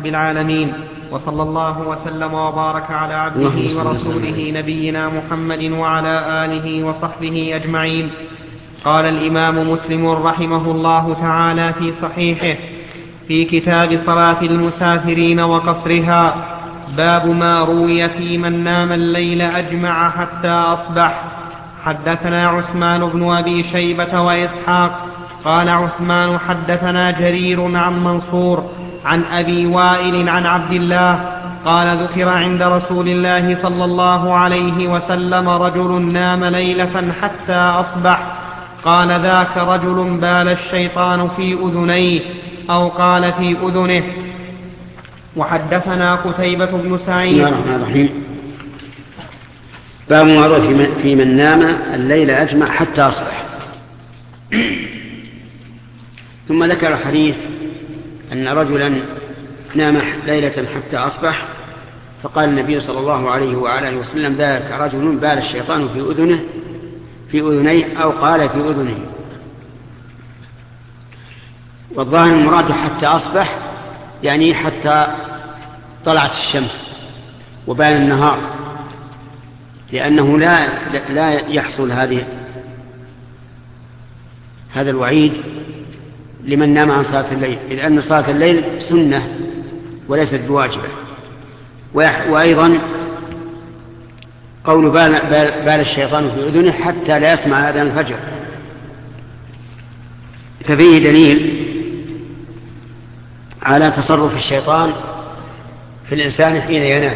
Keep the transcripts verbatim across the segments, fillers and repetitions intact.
العالمين، وصلى الله وسلم وبارك على عبده ورسوله نبينا محمد وعلى آله وصحبه أجمعين. قال الإمام مسلم رحمه الله تعالى في صحيحه في كتاب صلاة المسافرين وقصرها: باب ما روي في من نام الليل أجمع حتى أصبح. حدثنا عثمان بن أبي شيبة وإسحاق قال عثمان حدثنا جرير عن منصور عن أبي وائل عن عبد الله قال: ذكر عند رسول الله صلى الله عليه وسلم رجل نام ليلة حتى أصبح، قال: ذاك رجل بال الشيطان في أذنيه، أو قال في أذنه. وحدثنا قتيبة بن سعيد. بسم الله الرحمن الرحيم. باب ما روي في من نام الليل أجمع حتى أصبح. ثم ذكر الحديث أن رجلا نام ليلة حتى أصبح، فقال النبي صلى الله عليه وآله وسلم: ذاك رجل بال الشيطان في أذنه في أذنيه أو قال في أذنه. والظاهر المراد حتى أصبح يعني حتى طلعت الشمس وبان النهار، لأنه لا لا يحصل هذه هذا الوعيد لمن نام عن صلاة الليل، لأن صلاة الليل سنة وليست بواجبة. وأيضا قول بال, بال الشيطان في أذنه حتى لا يسمع أذان الفجر، ففيه دليل على تصرف الشيطان في الإنسان حين ينام.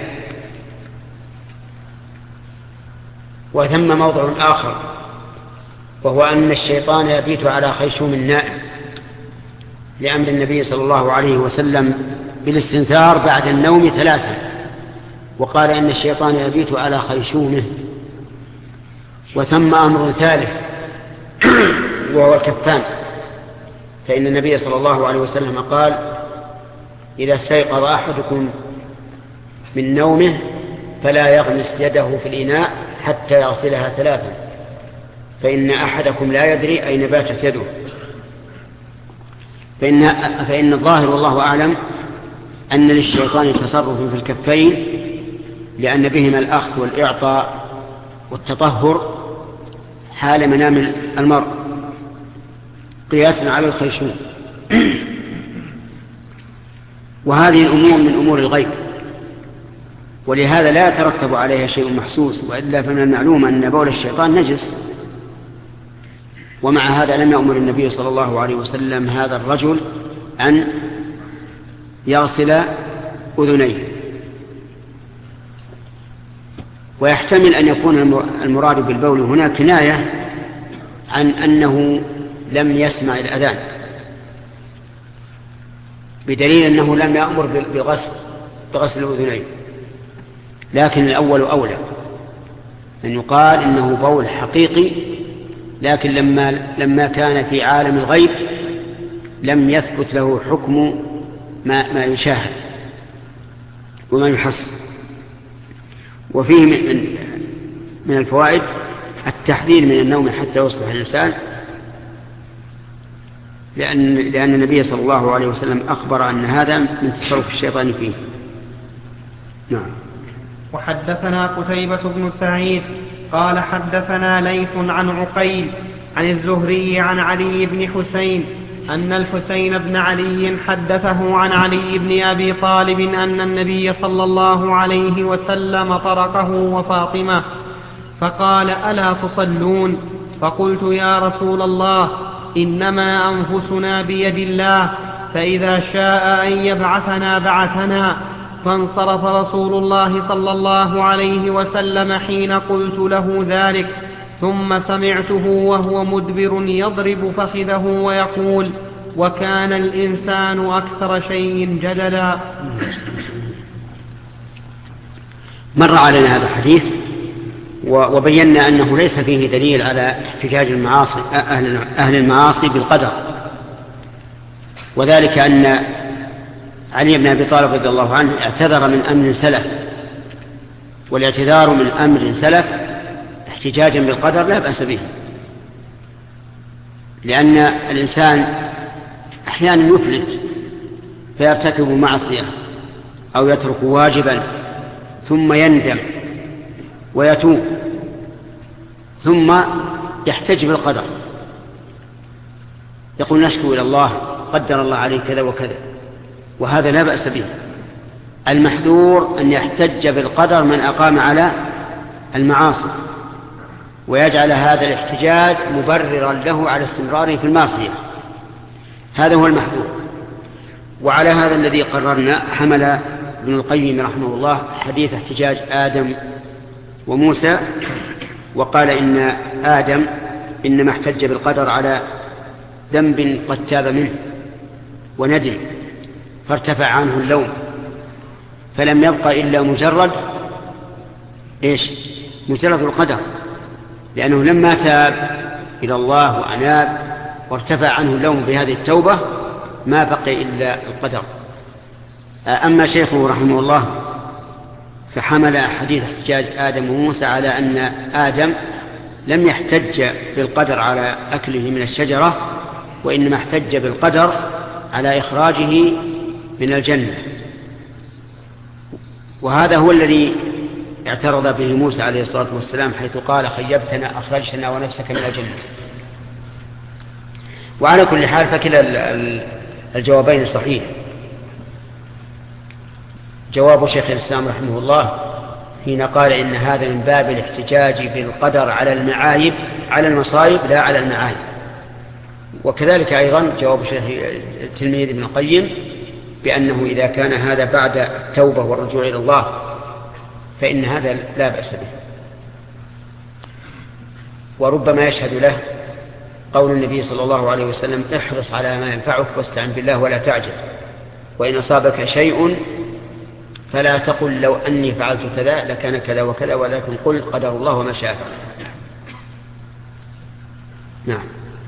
وثم موضع آخر، وهو أن الشيطان يبيت على خيشوم النائم، لأمر النبي صلى الله عليه وسلم بالاستنثار بعد النوم ثلاثة، وقال إن الشيطان يبيت على خيشومه. وثم أمر ثالث وهو الكفان، فإن النبي صلى الله عليه وسلم قال: إذا استيقظ أحدكم من نومه فلا يغمس يده في الإناء حتى يغسلها ثلاثا، فإن أحدكم لا يدري أين باتت يده. فإن, فإن الظاهر والله أعلم أن للشيطان تصرف في الكفين، لأن بهما الأخذ والإعطاء والتطهر حال منام المرء قياسا على الخيشوم. وهذه الأمور من أمور الغيب، ولهذا لا يترتب عليها شيء محسوس، وإلا فمن المعلوم أن بول الشيطان نجس. ومع هذا لم يأمر النبي صلى الله عليه وسلم هذا الرجل أن يغسل أذنيه. ويحتمل أن يكون المراد بالبول هنا كناية عن أنه لم يسمع الأذان، بدليل أنه لم يأمر بغسل بغسل الأذنين. لكن الأول أولى أن يقال إنه بول حقيقي، لكن لما لما كان في عالم الغيب لم يثبت له حكم ما ما يشاهد وما يحس. وفيه من من الفوائد التحذير من النوم حتى يصبح الإنسان، لأن لأن النبي صلى الله عليه وسلم أخبر أن هذا من تصرف الشيطان فيه. نعم. وحدثنا قتيبة بن سعيد قال حدثنا ليث عن عقيل عن الزهري عن علي بن حسين أن الحسين بن علي حدثه عن علي بن أبي طالب أن النبي صلى الله عليه وسلم طرقه وفاطمة فقال: ألا تصلون؟ فقلت: يا رسول الله، إنما أنفسنا بيد الله، فإذا شاء أن يبعثنا بعثنا. فانصرف رسول الله صلى الله عليه وسلم حين قلت له ذلك، ثم سمعته وهو مدبر يضرب فخذه ويقول: وكان الإنسان أكثر شيء جدلا. مر علينا هذا الحديث وبينا أنه ليس فيه دليل على احتجاج المعاصي أهل المعاصي بالقدر، وذلك أن علي بن أبي طالب رضي الله عنه اعتذر من أمر سلف، والاعتذار من أمر سلف احتجاجا بالقدر لا بأس به، لأن الإنسان أحيانا يفلت فيرتكب معصية أو يترك واجبا ثم يندم ويتوب ثم يحتج بالقدر، يقول نشكو إلى الله قدر الله عليه كذا وكذا، وهذا لا بأس به. المحذور أن يحتج بالقدر من أقام على المعاصي ويجعل هذا الاحتجاج مبررا له على استمراره في المعصية، هذا هو المحذور. وعلى هذا الذي قررنا حمل ابن القيم رحمه الله حديث احتجاج آدم وموسى، وقال إن آدم إنما احتج بالقدر على ذنب قد تاب منه وندم فارتفع عنه اللوم، فلم يبقى إلا مجرد إيش؟ مجرد القدر، لأنه لما تاب إلى الله وأناب وارتفع عنه اللوم بهذه التوبة ما بقي إلا القدر. أما شيخه رحمه الله فحمل حديث احتجاج آدم وموسى على أن آدم لم يحتج بالقدر على أكله من الشجرة، وإنما احتج بالقدر على إخراجه من الجنة، وهذا هو الذي اعترض به موسى عليه الصلاة والسلام حيث قال خيبتنا أخرجتنا ونفسك من الجنة. وعلى كل حال فكلا الجوابين صحيح. جواب شيخ الإسلام رحمه الله حين قال إن هذا من باب الاحتجاج بالقدر على المعايب على المصائب لا على المعايب، وكذلك أيضا جواب شيخ التلميذ ابن القيم بأنه إذا كان هذا بعد التوبة والرجوع إلى الله فإن هذا لا بأس به. وربما يشهد له قول النبي صلى الله عليه وسلم احرص على ما ينفعك واستعن بالله ولا تعجز، وإن أصابك شيء فلا تقل لو أني فعلت كذا لكان كذا وكذا، ولكن قل قدر الله وما شاء فعل. نعم.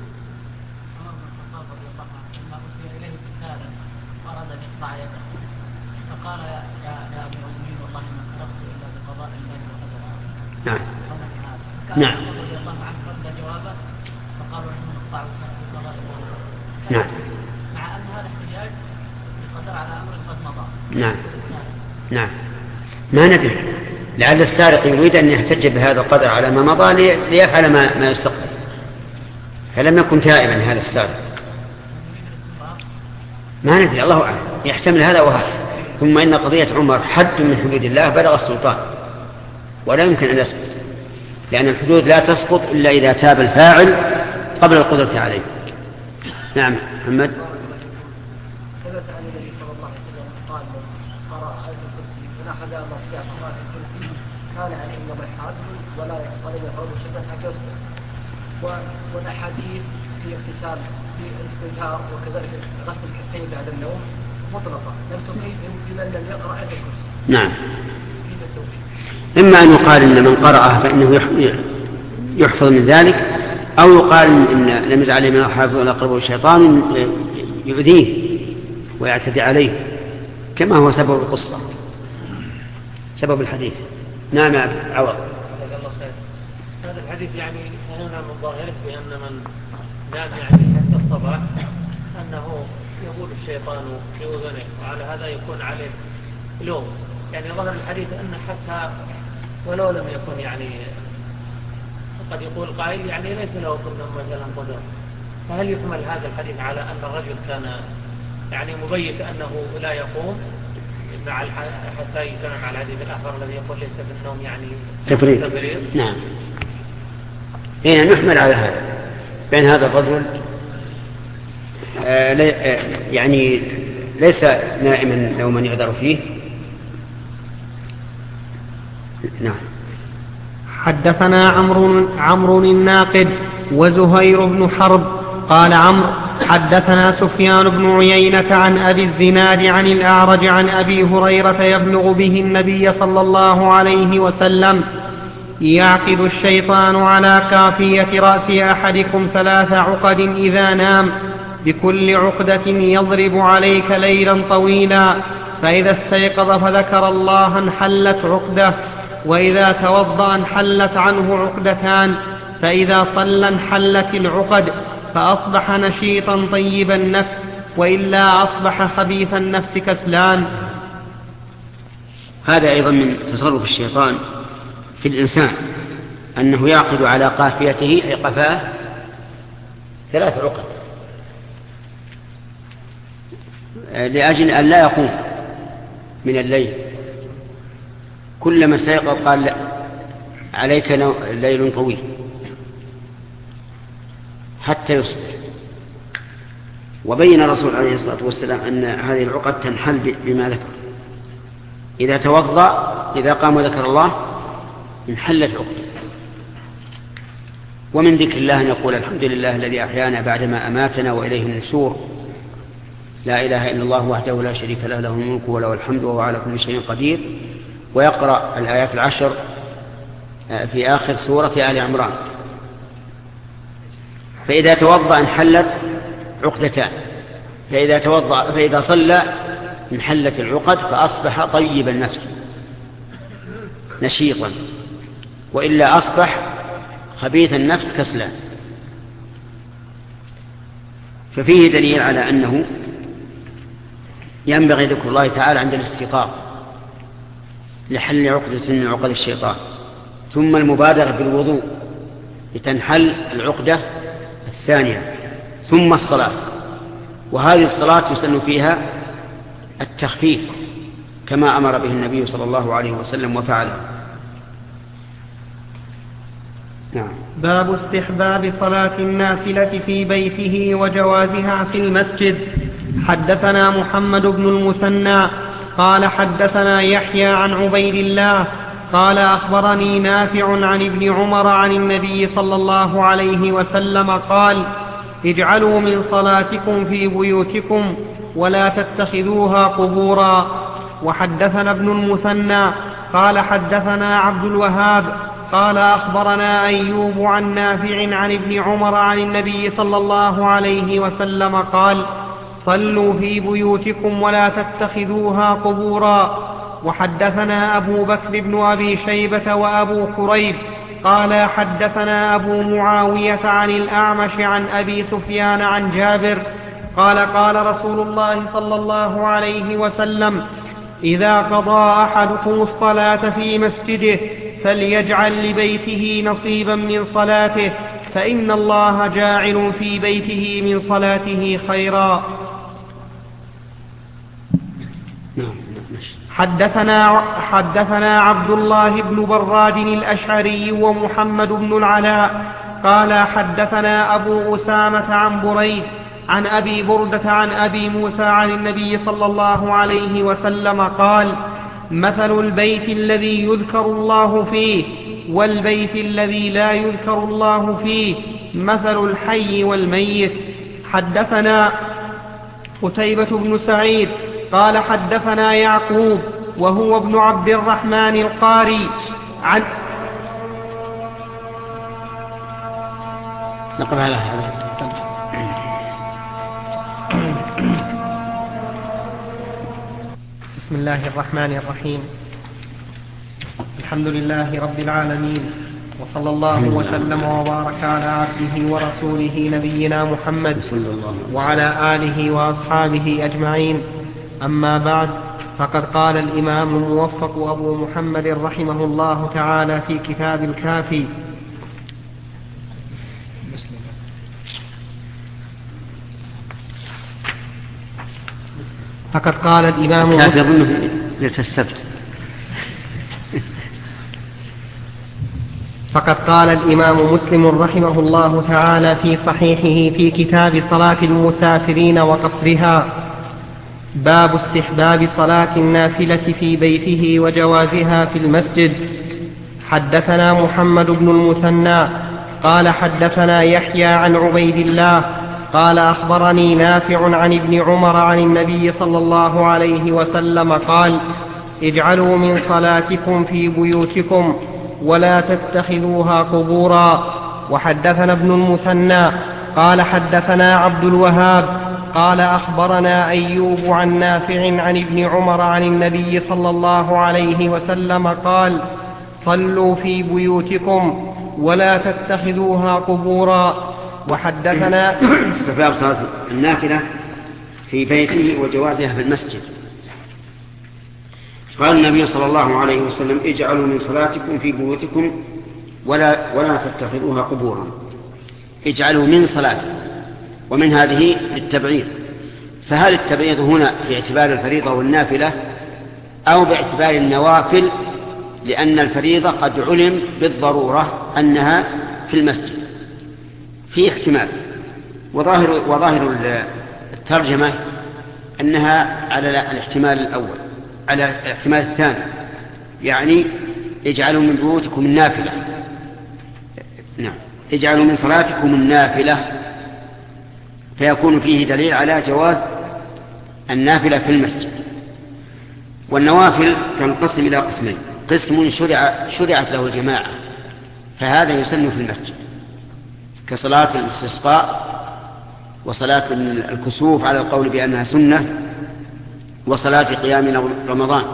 فقال يا يا ابن المؤمنين والله ما سرقت الا بقضاء الله وقدره. نعم. نعم. رضي الله عنه رد جوابه فقالوا انه نقطع بقضاء الله وقدره. نعم. مع ان هذا احتجاج بالقدر على امر قد مضى. نعم. نعم. ما ندري، لعل السارق يريد ان يحتج بهذا القدر على ما مضى ليفعل ما ما يستقبل، فلم يكن تائبا هذا السارق. ما ندري، الله اعلم، يحتمل هذا وهذا. ثم إن قضية عمر حد من حدود الله بلغ السلطان ولا يمكن أن يسقط، لأن الحدود لا تسقط إلا إذا تاب الفاعل قبل القدرة عليه. نعم. محمد. ثبت عن النبي صلى الله عليه وسلم قال من قرأ آية الكرسي فنحد مرجع قراءة الكرسي كان عليه نضح عدل ولا ولم يقرب شيئا حتى يصبح. والأحاديث في اغتسال في الاستنكار وكذلك غسل الكفين بعد النوم مطلقة لم تقيد بمن لم يقرأ آية الكرسي. نعم. إما أن يقال إن من قرأها فإنه يحفظ من ذلك، أو يقال إن لم يجعل عليه من الحافظ ولا قربه الشيطان يؤذيه ويعتدي عليه، كما هو سبب القصة سبب الحديث. نعم يا عوض. هذا الحديث يعني هنا من ظاهره بأن من نام يعني حتى الصباح أنه يقول الشيطان في أذنه، وعلى هذا يكون عليه لوم. يعني ظهر الحديث أن حتى ولو لم يكن يعني قد يقول قائل يعني ليس له كنا مثلا قدر، فهل يحمل هذا الحديث على أن الرجل كان يعني مبيت أنه لا يقوم مع حتى يجتمع مع الحديث الآخر الذي يقول ليس في النوم يعني تفريط. نعم. هنا نحمل على هذا بين هذا الرجل آه يعني ليس نائما نوما يعذر فيه. نعم. حدثنا عمرو عمرو الناقد وزهير بن حرب قال عمرو حدثنا سفيان بن عيينة عن أبي الزناد عن الأعرج عن أبي هريرة يبلغ به النبي صلى الله عليه وسلم يعقد الشيطان على كافية رأس أحدكم ثلاث عقد إذا نام، بكل عقدة يضرب عليك ليلا طويلا، فإذا استيقظ فذكر الله انحلت عقدة، وإذا توضأ انحلت عنه عقدتان، فإذا صلى انحلت العقد، فأصبح نشيطا طيب النفس، وإلا أصبح خبيث النفس كسلان. هذا أيضا من تصرف الشيطان في الإنسان، أنه يعقد على قافيته أي قفاه ثلاث عقد لأجل أن لا يقوم من الليل. كلما استيقظ قال عليك ليل طويل حتى يصبح. وبين الرسول عليه الصلاة والسلام أن هذه العقد تنحل بما ذكر. إذا توضأ إذا قام وذكر الله انحلت عقده. ومن ذكر الله أن يقول الحمد لله الذي أحيانا بعدما أماتنا وإليه النشور، لا إله إلا الله وحده لا شريك له له الملك وله الحمد وهو على كل شيء قدير، ويقرأ الآيات العشر في آخر سورة آل عمران. فإذا توضأ انحلت عقدتان، فإذا توضأ فإذا صلى انحلت العقد فأصبح طيب النفس نشيطا، وإلا أصبح خبيث النفس كسلا. ففيه دليل على أنه ينبغي ذكر الله تعالى عند الاستيقاظ لحل عقدة من عقد الشيطان، ثم المبادرة بالوضوء لتنحل العقدة الثانية، ثم الصلاة. وهذه الصلاة يسن فيها التخفيف كما أمر به النبي صلى الله عليه وسلم وفعله. نعم. باب استحباب صلاة النافلة في بيته وجوازها في المسجد. حدثنا محمد بن المثنى قال حدثنا يحيى عن عبيد الله قال أخبرني نافع عن ابن عمر عن النبي صلى الله عليه وسلم قال: اجعلوا من صلاتكم في بيوتكم ولا تتخذوها قبورا. وحدثنا ابن المثنى قال حدثنا عبد الوهاب قال أخبرنا أيوب عن نافع عن ابن عمر عن النبي صلى الله عليه وسلم قال: صلوا في بيوتكم ولا تتخذوها قبورا. وحدثنا أبو بكر بن أبي شيبة وأبو كريب قال حدثنا أبو معاوية عن الأعمش عن أبي سفيان عن جابر قال: قال رسول الله صلى الله عليه وسلم: إذا قضى أحدكم الصلاة في مسجده فليجعل لبيته نصيبا من صلاته، فإن الله جاعل في بيته من صلاته خيرا. حدثنا, حدثنا عبد الله بن براد الأشعري ومحمد بن العلاء قال حدثنا أبو أسامة عن بريد عن أبي بردة عن أبي موسى عن النبي صلى الله عليه وسلم قال: مثل البيت الذي يذكر الله فيه والبيت الذي لا يذكر الله فيه مثل الحي والميت. حدثنا قتيبة بن سعيد قال حدثنا يعقوب وهو ابن عبد الرحمن القاري عن نقرأ على هذا. بسم الله الرحمن الرحيم. الحمد لله رب العالمين، وصلى الله وسلم وبارك على عبده ورسوله نبينا محمد وعلى آله وأصحابه أجمعين. أما بعد، فقد قال الإمام الموفق أبو محمد رحمه الله تعالى في كتاب الكافي: فقد قال الإمام الكافي أظنه للسبت فقد قال الإمام مسلم رحمه الله تعالى في صحيحه في كتاب صلاة المسافرين وقصرها: باب استحباب صلاة النافلة في بيته وجوازها في المسجد. حدثنا محمد بن المثنى قال حدثنا يحيى عن عبيد الله قال أخبرني نافع عن ابن عمر عن النبي صلى الله عليه وسلم قال: اجعلوا من صلاتكم في بيوتكم ولا تتخذوها قبورا. وحدثنا ابن المثنى قال حدثنا عبد الوهاب قال أخبرنا أيوب عن نافع عن ابن عمر عن النبي صلى الله عليه وسلم قال: صلوا في بيوتكم ولا تتخذوها قبورا. وحدثنا استحباب صلاة النافلة في بيته وجوازها في المسجد. قال النبي صلى الله عليه وسلم اجعلوا من صلاتكم في بيوتكم ولا, ولا تتخذوها قبورا. اجعلوا من صلاتكم، ومن هذه التبعيض. فهل التبعيض هنا باعتبار الفريضة والنافلة أو باعتبار النوافل؟ لأن الفريضة قد علم بالضرورة أنها في المسجد، في احتمال. وظاهر, وظاهر الترجمة أنها على الاحتمال الأول، على الاحتمال الثاني، يعني اجعلوا من بيوتكم النافلة. نعم، اجعلوا من صلاتكم النافلة، فيكون فيه دليل على جواز النافلة في المسجد. والنوافل تنقسم إلى قسمين: قسم شرع شرعت له الجماعة، فهذا يسن في المسجد كصلاة الاستسقاء وصلاة الكسوف على القول بأنها سنة وصلاة قيام رمضان.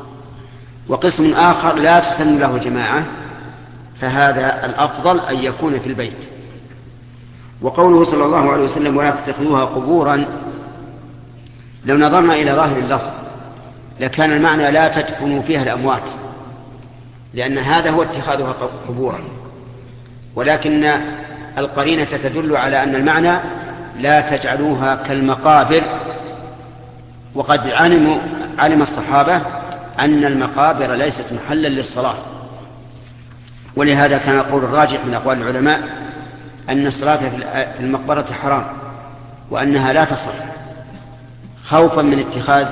وقسم آخر لا تسن له جماعة، فهذا الأفضل أن يكون في البيت. وقوله صلى الله عليه وسلم ولا تتخذوها قبورا، لو نظرنا إلى ظاهر اللفظ لكان المعنى لا تدفنوا فيها الأموات، لأن هذا هو اتخاذها قبورا، ولكن القرينة تدل على أن المعنى لا تجعلوها كالمقابر. وقد علم, علم الصحابة أن المقابر ليست محلا للصلاة، ولهذا كان القول الراجح من أقوال العلماء أن الصلاة في المقبرة حرام، وأنها لا تصح خوفا من اتخاذ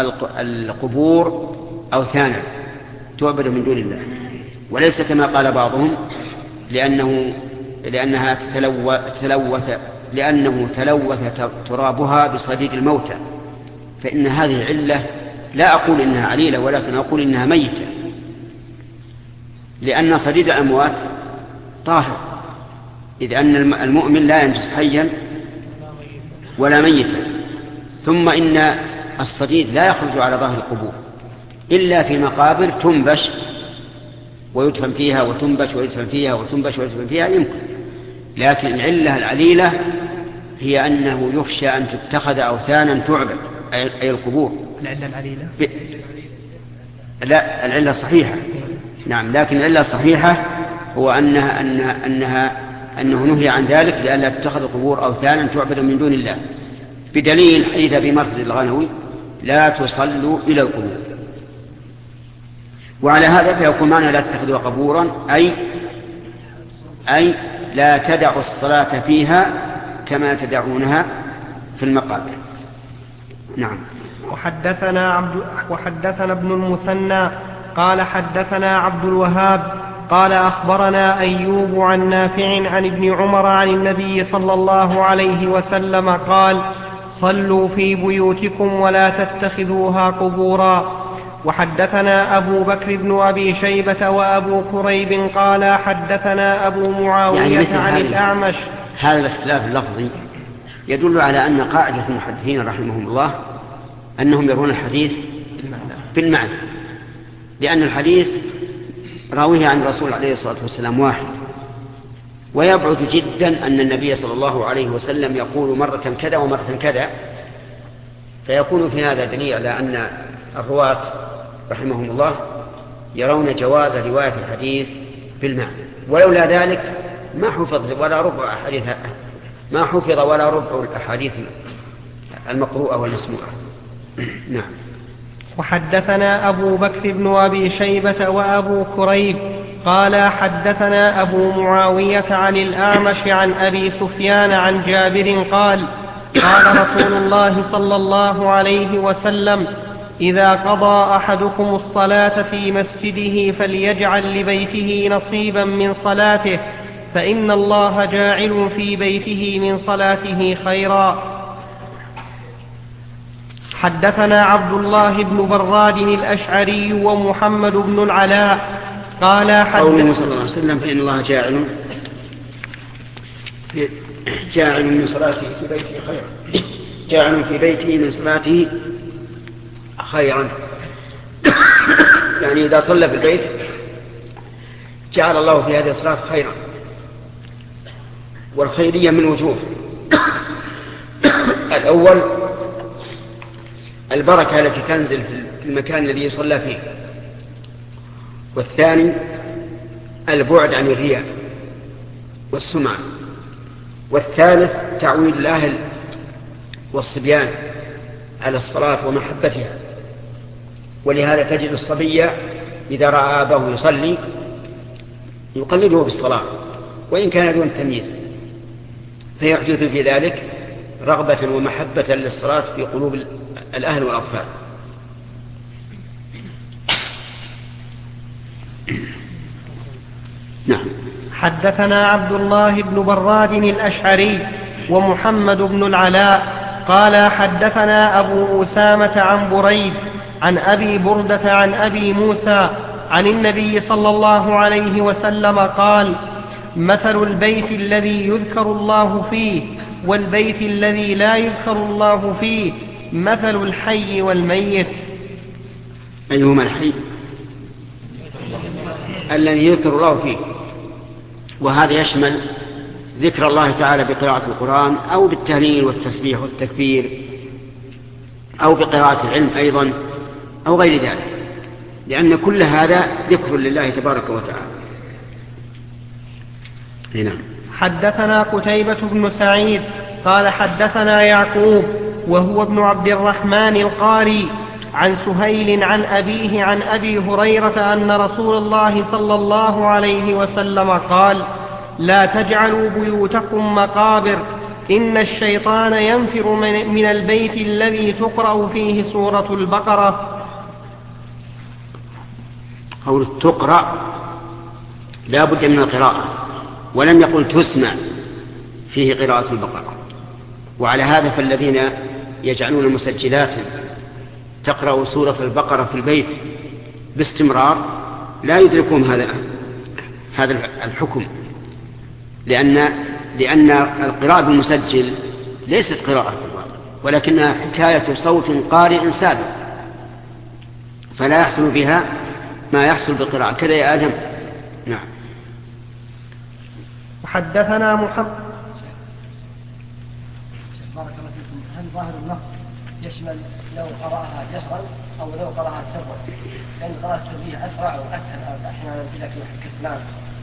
القبور أوثانا تعبد من دون الله، وليس كما قال بعضهم لأنه لأنها تلوث لأنه تلوث ترابها بصديد الموتى. فإن هذه علة، لا أقول إنها عليلة ولكن أقول إنها ميتة، لأن صديد الأموات طاهر، إذ أن المؤمن لا ينجس حيا ولا ميتا. ثم إن الصديد لا يخرج على ظهر القبور إلا في مقابر تنبش ويدفن فيها وتنبش ويدفن فيها وتنبش ويدفن فيها يمكن، لكن العلة العليلة هي أنه يخشى أن تتخذ أوثانا تعبد، أي القبور. العلة العليلة ب... لا، العلة الصحيحة. نعم، لكن العلة الصحيحة هو أنها, أنها, أنها أنه نهي عن ذلك لألا تتخذ القبور أوثانا تعبد من دون الله، بدليل حديث أبي مرثد الغنوي لا تصلوا إلى القبور. وعلى هذا فيكون معنى لا تتخذوا قبورا أي أي لا تدعوا الصلاة فيها كما تدعونها في المقابر. نعم. وحدثنا عبد وحدثنا ابن المثنى قال حدثنا عبد الوهاب قال أخبرنا أيوب عن نافع عن ابن عمر عن النبي صلى الله عليه وسلم قال: صلوا في بيوتكم ولا تتخذوها قبورا. وحدثنا أبو بكر بن أبي شيبة وأبو كريب قال حدثنا أبو معاوية يعني عن الأعمش. هذا الاختلاف اللفظي يدل على أن قاعدة المحدثين رحمهم الله أنهم يرون الحديث بالمعنى، لأن الحديث راويه عن الرسول عليه الصلاة والسلام واحد، ويبعد جدا أن النبي صلى الله عليه وسلم يقول مرة كذا ومرة كذا، فيكون في هذا دليل على أن الرواة رحمهم الله يرون جواز رواية الحديث بالمعنى، ولولا ذلك ما حفظ ولا ربع أحاديث ما حفظ ولا ربع الأحاديث المقروءة والمسموعة. نعم. وحدثنا أبو بكر بن أبي شيبة وأبو كريب قال حدثنا أبو معاوية عن الأعمش عن أبي سفيان عن جابر قال: قال رسول الله صلى الله عليه وسلم: إذا قضى أحدكم الصلاة في مسجده فليجعل لبيته نصيبا من صلاته، فإن الله جاعل في بيته من صلاته خيرا. حدثنا عبد الله بن براد الأشعري ومحمد بن العلاء قال قوله صلى الله عليه وسلم: فإن الله جاعل جاعل من صلاته في بيته خيرا، جاعل في بيته من صلاته خيرا، يعني إذا صلى في البيت جعل الله في هذه الصلاة خيرا. والخيرية من وجوه: الأول البركة التي تنزل في المكان الذي يصلى فيه. والثاني البعد عن الرياء والسمعة. والثالث تعويد الأهل والصبيان على الصلاة ومحبتها. ولهذا تجد الصبي إذا رأى أباه يصلي يقلده بالصلاة وإن كان دون تمييز، فيحدث في ذلك رغبة ومحبة للصلاة في قلوب الأهل والأطفال. نعم. حدثنا عبد الله بن براد الأشعري ومحمد بن العلاء قال حدثنا أبو أسامة عن بريد عن أبي بردة عن أبي موسى عن النبي صلى الله عليه وسلم قال: مثل البيت الذي يذكر الله فيه والبيت الذي لا يذكر الله فيه مثل الحي والميت. أيهما الحي؟ الذي يذكر الله فيه، وهذا يشمل ذكر الله تعالى بقراءة القرآن أو بالتهليل والتسبيح والتكبير أو بقراءة العلم أيضا أو غير ذلك، لأن كل هذا ذكر لله تبارك وتعالى. هنا. حدثنا قتيبة بن سعيد قال حدثنا يعقوب وهو ابن عبد الرحمن القاري عن سهيل عن أبيه عن أبي هريرة أن رسول الله صلى الله عليه وسلم قال: لا تجعلوا بيوتكم مقابر، إن الشيطان ينفر من البيت الذي تقرأ فيه سورة البقرة. قول تقرأ لا بد من القراءة، ولم يقل تسمع فيه قراءة البقرة. وعلى هذا فالذين يجعلون مسجلات تقرأ سورة البقرة في البيت باستمرار لا يدركون هذا هذا الحكم، لأن لأن القراءة بالمسجل ليست قراءة ولكنها حكاية صوت قارئ سابق، فلا يحصل بها ما يحصل بالقراءة. كذا يا آدم. نعم. وحدثنا محمد. بارك الله فيكم. هل ظاهر النص يشمل لو قرأها جهرا أو لو قرأها سرا؟ لأن القراءة السرية أسرع وأسهل أحيانا إذا كان كسلان،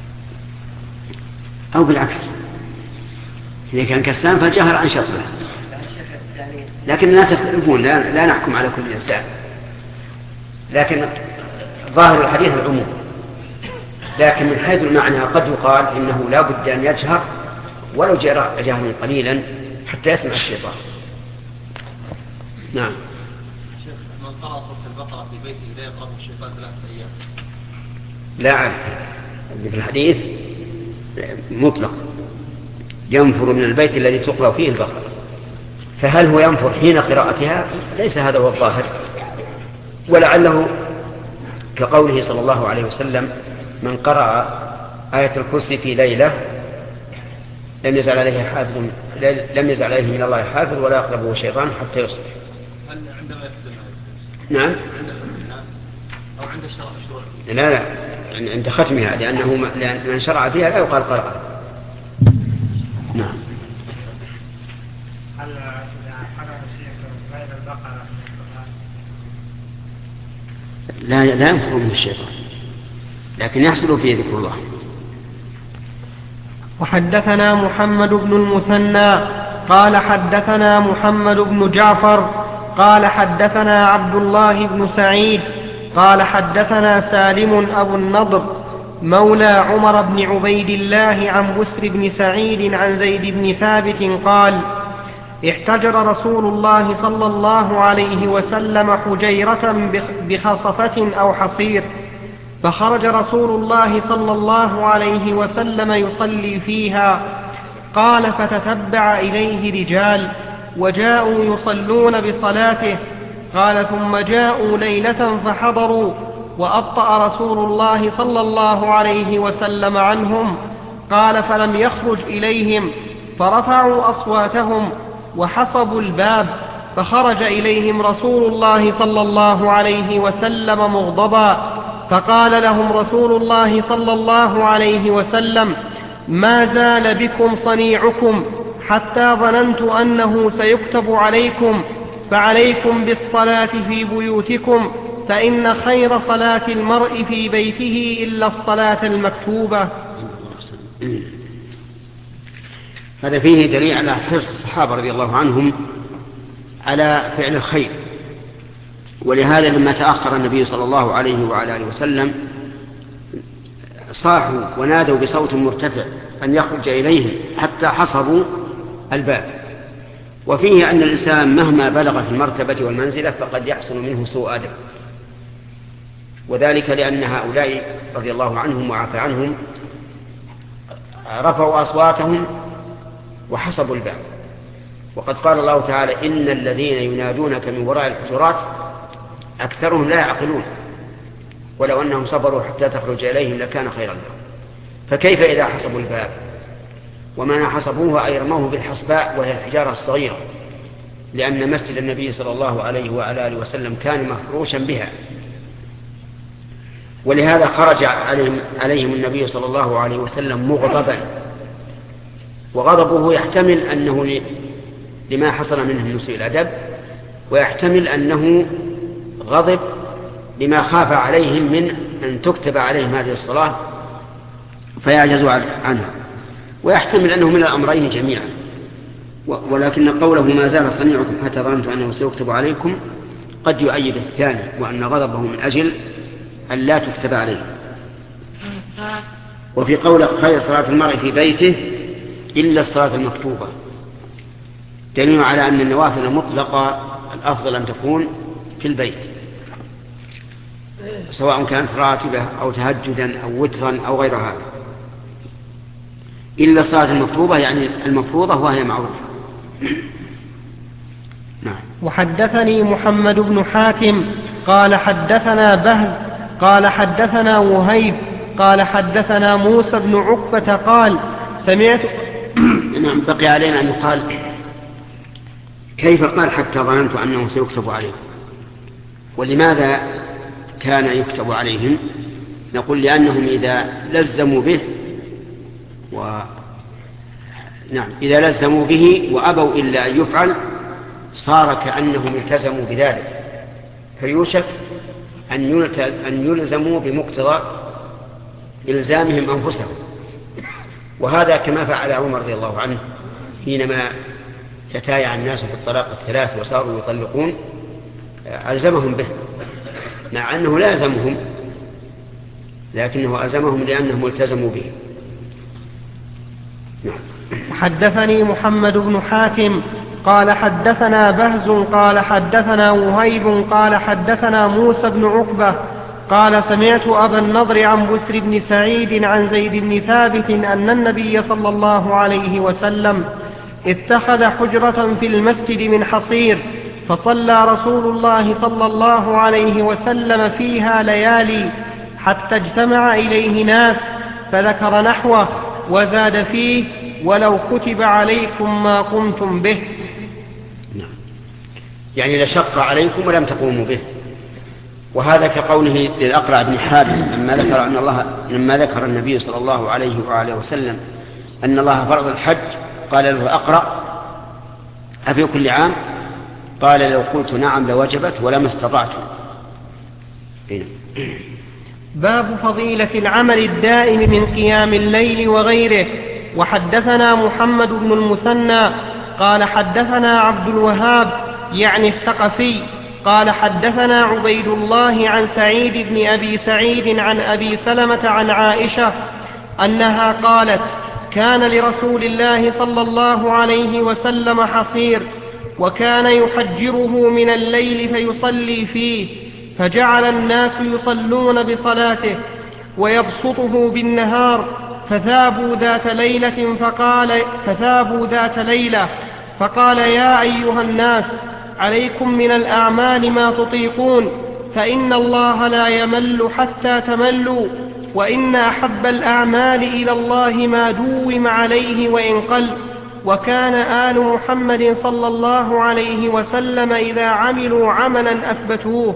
أو بالعكس إذا كان كسلان فالجهر أنشط له. لكن الناس يختلفون، لا, لا نحكم على كل إنسان، لكن ظاهر الحديث العموم. لكن من حيث المعنى قد يقال إنه لا بد أن يجهر ولو جرى جهرا قليلا حتى يسمع الشيطان. نعم. شيخ، من قرأ سورة البقرة في بيته لا يقرأه الشيطان ثلاثة أيام؟ لا أعرف، في الحديث مطلق ينفر من البيت الذي تقرأ فيه البقرة، فهل هو ينفر حين قراءتها؟ ليس هذا هو الظاهر، ولعله كقوله صلى الله عليه وسلم: من قرأ آية الكرسي في ليلة لم يزل عليه حافظ لم يزل عليه من الله حافظ ولا يقربه شيطان حتى يصبح. هل عندما يختم؟ نعم. عند ختمها أو عند الشروع؟ لا لا عند ختمها، لأنه من شرع فيها لا يقال قرأ. نعم. هل إذا حرم الشيخ غير البقرة لا لا ينفر من الشيطان، لكن يحصل فيه ذكر الله. وحدثنا محمد بن المثنى قال حدثنا محمد بن جعفر قال حدثنا عبد الله بن سعيد قال حدثنا سالم أبو النضر مولى عمر بن عبيد الله عن بسر بن سعيد عن زيد بن ثابت قال: احتجر رسول الله صلى الله عليه وسلم حجيرة بخصفة أو حصير، فخرج رسول الله صلى الله عليه وسلم يصلي فيها. قال: فتتبع إليه رجال وجاءوا يصلون بصلاته. قال: ثم جاءوا ليلة فحضروا وأبطأ رسول الله صلى الله عليه وسلم عنهم. قال: فلم يخرج إليهم فرفعوا أصواتهم وحصبوا الباب، فخرج إليهم رسول الله صلى الله عليه وسلم مغضبا، فقال لهم رسول الله صلى الله عليه وسلم: ما زال بكم صنيعكم حتى ظننت أنه سيكتب عليكم، فعليكم بالصلاة في بيوتكم فإن خير صلاة المرء في بيته إلا الصلاة المكتوبة. هذا فيه دليل على حرص الصحابة رضي الله عنهم على فعل الخير، ولهذا لما تأخر النبي صلى الله عليه وعلى آله وسلم صاحوا ونادوا بصوت مرتفع أن يخرج إليهم حتى حصروا الباب. وفيه أن الإنسان مهما بلغ في المرتبة والمنزلة فقد يحصل منه سوء أدب، وذلك لأن هؤلاء رضي الله عنهم وعفى عنهم رفعوا أصواتهم وحصبوا الباب. وقد قال الله تعالى إن الذين ينادونك من وراء الحجرات أكثرهم لا يعقلون ولو أنهم صبروا حتى تخرج إليهم لكان خيرا لهم. فكيف إذا حصبوا الباب؟ وما حصبوه أي رموه بالحصباء وهي الحجارة الصغيرة، لأن مسجد النبي صلى الله عليه وعلى آله وسلم كان مفروشا بها، ولهذا خرج عليهم, عليهم النبي صلى الله عليه وسلم مغضبا، وغضبه يحتمل أنه لما حصل منهم من سوء الأدب، ويحتمل أنه غضب لما خاف عليهم من أن تكتب عليهم هذه الصلاة فيعجزوا عنها، ويحتمل أنه من الأمرين جميعا. ولكن قوله ما زال صنيعكم حتى ظننت أنه سيكتب عليكم قد يؤيد الثاني، وأن غضبه من أجل أن لا تكتب عليه. وفي قول خير صلاة المرء في بيته إلا الصلاة المكتوبة دليل على أن النوافل المطلقة الأفضل أن تكون في البيت، سواء كانت راتبة أو تهجدا أو وترا أو غير هذا، إلا الصلاة المكتوبة يعني المفروضة وهي معروفة. نعم. وحدثني محمد بن حاتم قال حدثنا بهز قال حدثنا وهيب قال حدثنا موسى بن عقبة قال سمعت. نعم. بقي علينا أن يقال كيف قال حتى ظننت أنه سيكتب عليهم، ولماذا كان يكتب عليهم؟ نقول لأنهم إذا لزموا به و... نعم إذا لزموا به وأبوا إلا أن يفعل صار كأنهم التزموا بذلك، فيوشك أن يلزموا بمقتضى إلزامهم أنفسهم. وهذا كما فعل عمر رضي الله عنه حينما تتايع الناس في الطلاق الثلاث وصاروا يطلقون ألزمهم به، مع أنه لا ألزمهم لكنه ألزمهم لأنهم التزموا به. حدثني محمد بن حاتم قال حدثنا بهز قال حدثنا وهيب قال حدثنا موسى بن عقبة قال سمعت أبا النضر عن بسر بن سعيد عن زيد بن ثابت أن النبي صلى الله عليه وسلم اتخذ حجرة في المسجد من حصير، فصلى رسول الله صلى الله عليه وسلم فيها ليالي حتى اجتمع إليه ناس، فذكر نحوه وزاد فيه ولو كتب عليكم ما قمتم به. نعم. يعني لشق عليكم ولم تقوموا به. وهذا كقوله للأقرع بن حابس لما ذكر أن الله لما ذكر النبي صلى الله عليه وآله وسلم أن الله فرض الحج قال له أقرع أفي كل عام؟ قال لو قلت نعم لوجبت ولما استطعت. باب فضيلة العمل الدائم من قيام الليل وغيره. وحدثنا محمد بن المثنى قال حدثنا عبد الوهاب يعني الثقفي قال حدثنا عبيد الله عن سعيد بن أبي سعيد عن أبي سلمة عن عائشة أنها قالت كان لرسول الله صلى الله عليه وسلم حصير وكان يحجره من الليل فيصلي فيه، فجعل الناس يصلون بصلاته ويبسطه بالنهار، فثابوا ذات ليلة فقال فثابوا ذات ليلة فقال يا أيها الناس عليكم من الأعمال ما تطيقون، فإن الله لا يمل حتى تملوا، وإن أحب الأعمال إلى الله ما دوم عليه وإن قل. وكان آل محمد صلى الله عليه وسلم إذا عملوا عملا أثبتوه.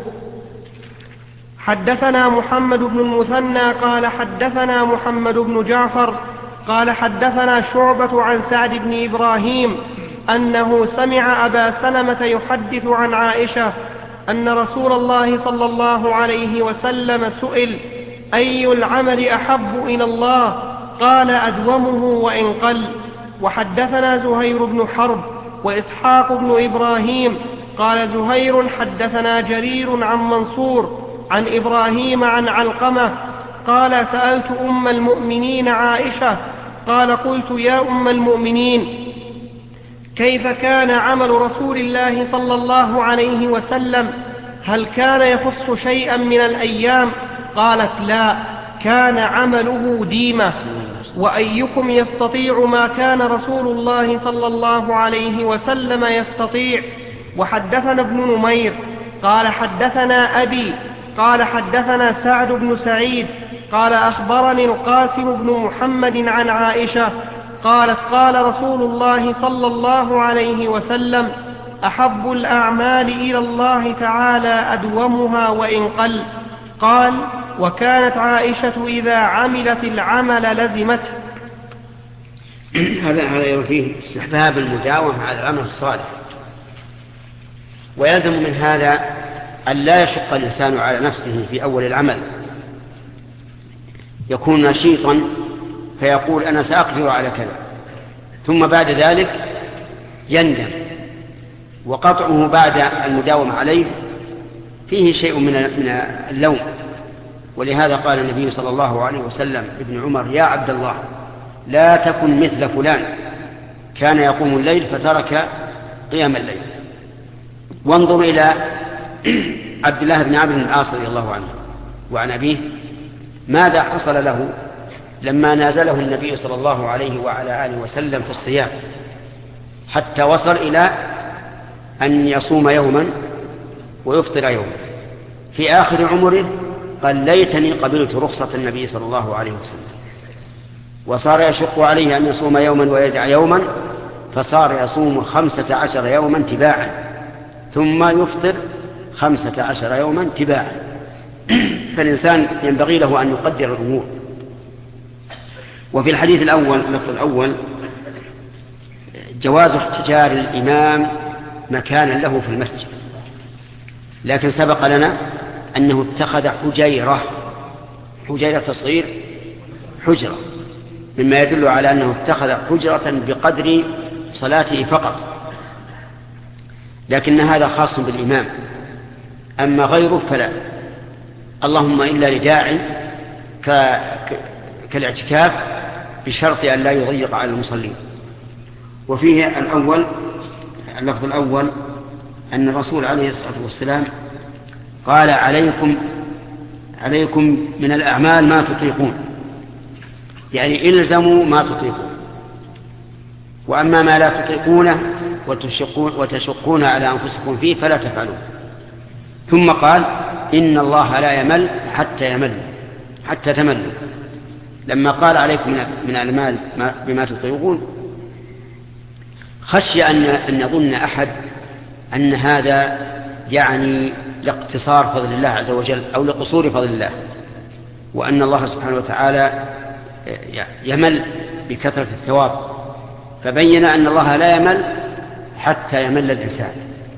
حدثنا محمد بن المثنى قال حدثنا محمد بن جعفر قال حدثنا شعبة عن سعد بن إبراهيم أنه سمع أبا سلمة يحدث عن عائشة أن رسول الله صلى الله عليه وسلم سئل: أي العمل أحب إلى الله؟ قال: أدومه وإن قل. وحدثنا زهير بن حرب وإسحاق بن إبراهيم. قال زهير: حدثنا جرير عن منصور عن إبراهيم عن علقمة قال: سألت أم المؤمنين عائشة قال: قلت يا أم المؤمنين، كيف كان عمل رسول الله صلى الله عليه وسلم؟ هل كان يخص شيئا من الأيام؟ قالت: لا، كان عمله ديمة. وأيكم يستطيع ما كان رسول الله صلى الله عليه وسلم يستطيع؟ وحدثنا ابن نمير قال: حدثنا أبي قال: حدثنا سعد بن سعيد قال: أخبرني القاسم بن محمد عن عائشة قالت: قال رسول الله صلى الله عليه وسلم: أحب الأعمال إلى الله تعالى أدومها وإن قل. قال: وكانت عائشة إذا عملت العمل لزمته. هذا هذا فيه استحباب المداومة على العمل الصالح، ويلزم من هذا أن لا يشق الإنسان على نفسه في أول العمل، يكون نشيطا فيقول: أنا سأقدر على كذا، ثم بعد ذلك يندم، وقطعه بعد المداومة عليه فيه شيء من اللوم. ولهذا قال النبي صلى الله عليه وسلم ابن عمر: يا عبد الله، لا تكن مثل فلان كان يقوم الليل فترك قيام الليل. وانظر إلى عبد الله بن عمرو بن العاص رضي الله عنه وعن أبيه، ماذا حصل له لما نازله النبي صلى الله عليه وعلى آله وسلم في الصيام، حتى وصل إلى أن يصوم يوما ويفطر يوما. في آخر عمره قال: ليتني قبلت رخصة النبي صلى الله عليه وسلم. وصار يشق عليه أن يصوم يوما ويدع يوما، فصار يصوم خمسة عشر يوما تباعا ثم يفطر خمسة عشر يوما تباعا. فالإنسان ينبغي له أن يقدر الأمور. وفي الحديث الأول اللفظ الأول جواز احتجار الإمام مكانا له في المسجد، لكن سبق لنا أنه اتخذ حجيرة، حجيرة تصغير حجرة، مما يدل على أنه اتخذ حجرة بقدر صلاته فقط، لكن هذا خاص بالإمام، أما غيره فلا، اللهم إلا لداع كالاعتكاف بشرط أن لا يضيق على المصلين. وفيه الأول اللفظ الأول أن الرسول عليه الصلاة والسلام قال: عليكم عليكم من الأعمال ما تطيقون، يعني إلزموا ما تطيقون، وأما ما لا تطيقونه وتشقون, وتشقون على أنفسكم فيه فلا تفعلون. ثم قال: إن الله لا يمل حتى يمل حتى تملوا. لما قال عليكم من الأعمال بما تطيقون خشي أن يظن أحد أن هذا يعني لاقتصار فضل الله عز وجل أو لقصور فضل الله، وأن الله سبحانه وتعالى يمل بكثرة الثواب، فبين أن الله لا يمل حتى يمل الإنسان.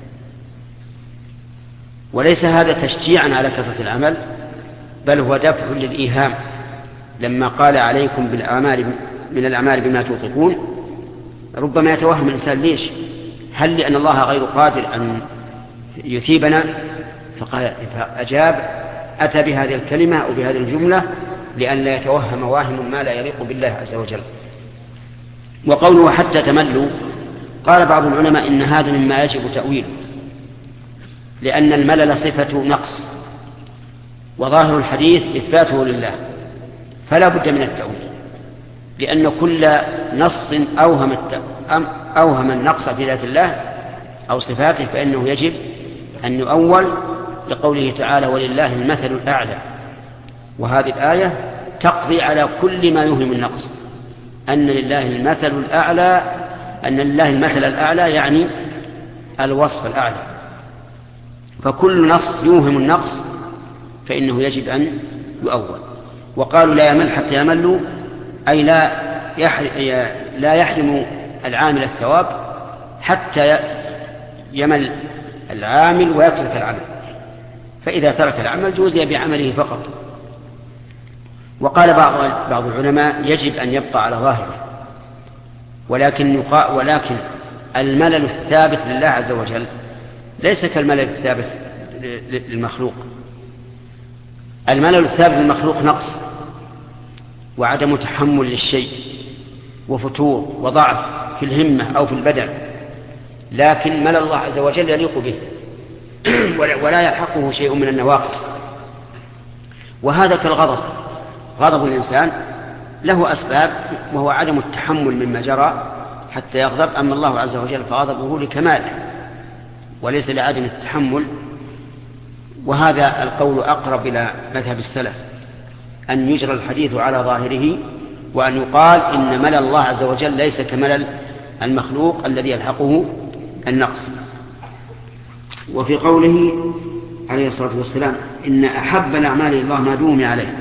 وليس هذا تشجيعا على كثرة العمل، بل هو دفع للإيهام. لما قال: عليكم بالأعمال من الأعمال بما توطقون، ربما يتوهم الإنسان: ليش؟ هل لأن الله غير قادر أن يثيبنا؟ فأجاب أتى بهذه الكلمة أو بهذه الجملة لأن لا يتوهم واهم ما لا يليق بالله عز وجل. وقوله حتى تملوا، قال بعض العلماء إن هذا مما يجب تأويله، لأن الملل صفة نقص، وظاهر الحديث إثباته لله، فلا بد من التأويل، لأن كل نص أوهم, أوهم النقص في ذات الله أو صفاته فإنه يجب أن يؤول، لقوله تعالى: ولله المثل الأعلى. وهذه الآية تقضي على كل ما يوهم النقص، أن لله المثل الأعلى، أن لله المثل الأعلى يعني الوصف الأعلى، فكل نص يوهم النقص فإنه يجب أن يؤول. وقالوا: لا يمل حتى يملوا، أي لا يحرم, لا يحرم العامل الثواب حتى يمل العامل ويترك العمل، فإذا ترك العمل جوزي بعمله فقط. وقال بعض بعض العلماء يجب أن يبقى على ظاهره، ولكن ولكن الملل الثابت لله عز وجل ليس كالملل الثابت للمخلوق. الملل الثابت للمخلوق نقص وعدم تحمل للشيء وفتور وضعف في الهمة أو في البدن، لكن ملل الله عز وجل يليق به ولا يلحقه شيء من النواقص. وهذا كالغضب، غضب الإنسان له أسباب وهو عدم التحمل مما جرى حتى يغضب، أما الله عز وجل فغضبه لكماله وليس لعدم التحمل. وهذا القول أقرب إلى مذهب السلف، أن يجرى الحديث على ظاهره، وأن يقال إن ملل الله عز وجل ليس كملل المخلوق الذي يلحقه النقص. وفي قوله عليه الصلاة والسلام إن أحب الأعمال الله ما دوم عليه،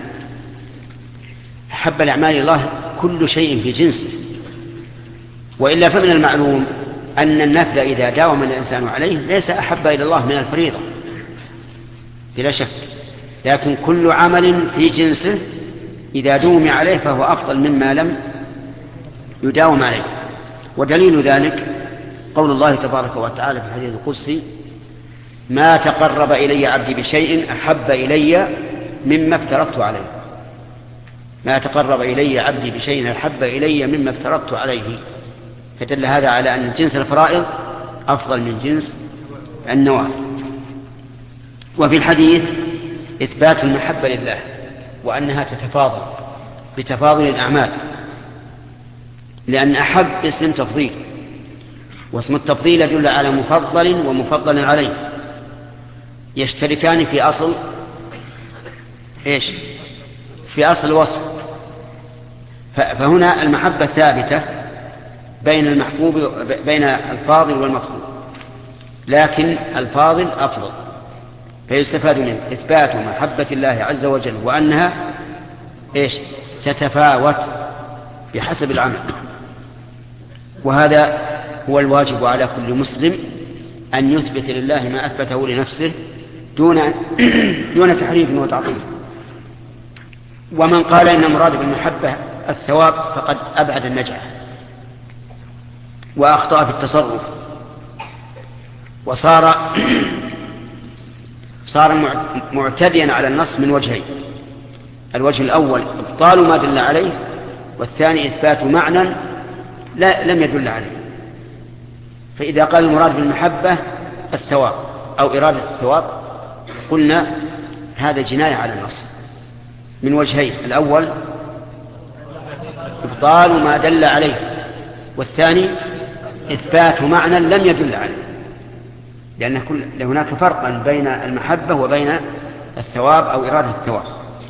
أحب الأعمال الله كل شيء في جنسه، وإلا فمن المعلوم أن النفل إذا داوم الإنسان عليه ليس أحب إلى الله من الفريضة بلا شك، لكن كل عمل في جنسه إذا دوم عليه فهو أفضل مما لم يداوم عليه. ودليل ذلك قول الله تبارك وتعالى في الحديث القدسي ما تقرب إلي عبدي بشيء أحب إلي مما افترضت عليه. ما تقرب إلي عبدي بشيء أحب إلي مما افترضت عليه، فدل هذا على أن جنس الفرائض أفضل من جنس النوافل. وفي الحديث إثبات المحبة لله وأنها تتفاضل بتفاضل الأعمال، لأن أحب اسم تفضيل، واسم التفضيل يدل على مفضل ومفضل عليه، يشتركان في أصل إيش؟ في أصل الوصف. فهنا المحبة ثابتة بين المحبوب بين الفاضل والمفضول، لكن الفاضل أفضل، فيستفاد منه إثبات محبة الله عز وجل وأنها إيش؟ تتفاوت بحسب العمل. وهذا هو الواجب على كل مسلم أن يثبت لله ما أثبته لنفسه دون دون تحريف وتعطيل. ومن قال إن مراد بالمحبة الثواب فقد أبعد النجاح وأخطأ في التصرف، وصار صار معتديا على النص من وجهين: الوجه الأول إبطال ما دل عليه، والثاني إثبات معنى لا لم يدل عليه. فإذا قال المراد بالمحبة الثواب أو إرادة الثواب قلنا هذا جناية على النص من وجهين: الأول إبطال ما دل عليه، والثاني إثبات معنى لم يدل عليه، لأن كل هناك فرقا بين المحبة وبين الثواب أو إرادة الثواب.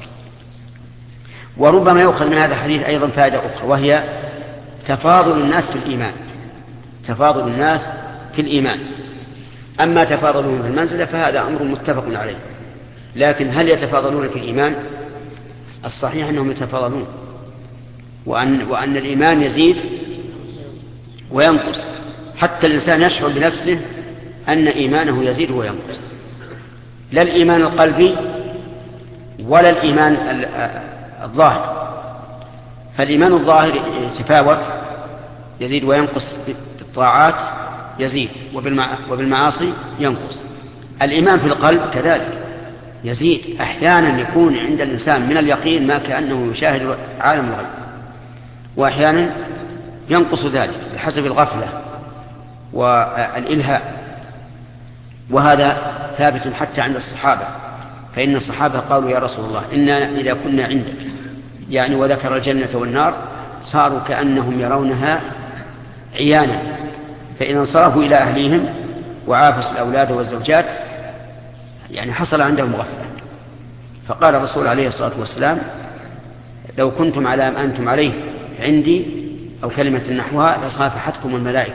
وربما يؤخذ من هذا الحديث أيضا فائدة أخرى، وهي تفاضل الناس في الإيمان. تفاضل الناس في الإيمان، أما تفاضلهم في المنزلة فهذا أمر متفق عليه، لكن هل يتفاضلون في الإيمان؟ الصحيح أنهم يتفاضلون، وأن, وأن الإيمان يزيد وينقص، حتى الإنسان يشعر بنفسه أن إيمانه يزيد وينقص، لا الإيمان القلبي ولا الإيمان الظاهر. فالإيمان الظاهر يتفاوت يزيد وينقص، بالطاعات يزيد وبالمعاصي ينقص. الإيمان في القلب كذلك يزيد، أحيانا يكون عند الإنسان من اليقين ما كأنه يشاهد عالم الغيب، وأحيانا ينقص ذلك بحسب الغفلة والإلهاء. وهذا ثابت حتى عند الصحابة، فإن الصحابة قالوا يا رسول الله إنا إذا كنا عندك، يعني وذكر الجنة والنار، صاروا كأنهم يرونها عيانا، فإن انصرفوا إلى أهليهم وعافسوا الأولاد والزوجات يعني حصل عندهم غفلة. فقال الرسول عليه الصلاة والسلام لو كنتم على ما أنتم عليه عندي أو كلمة نحوها لصافحتكم الملائكة،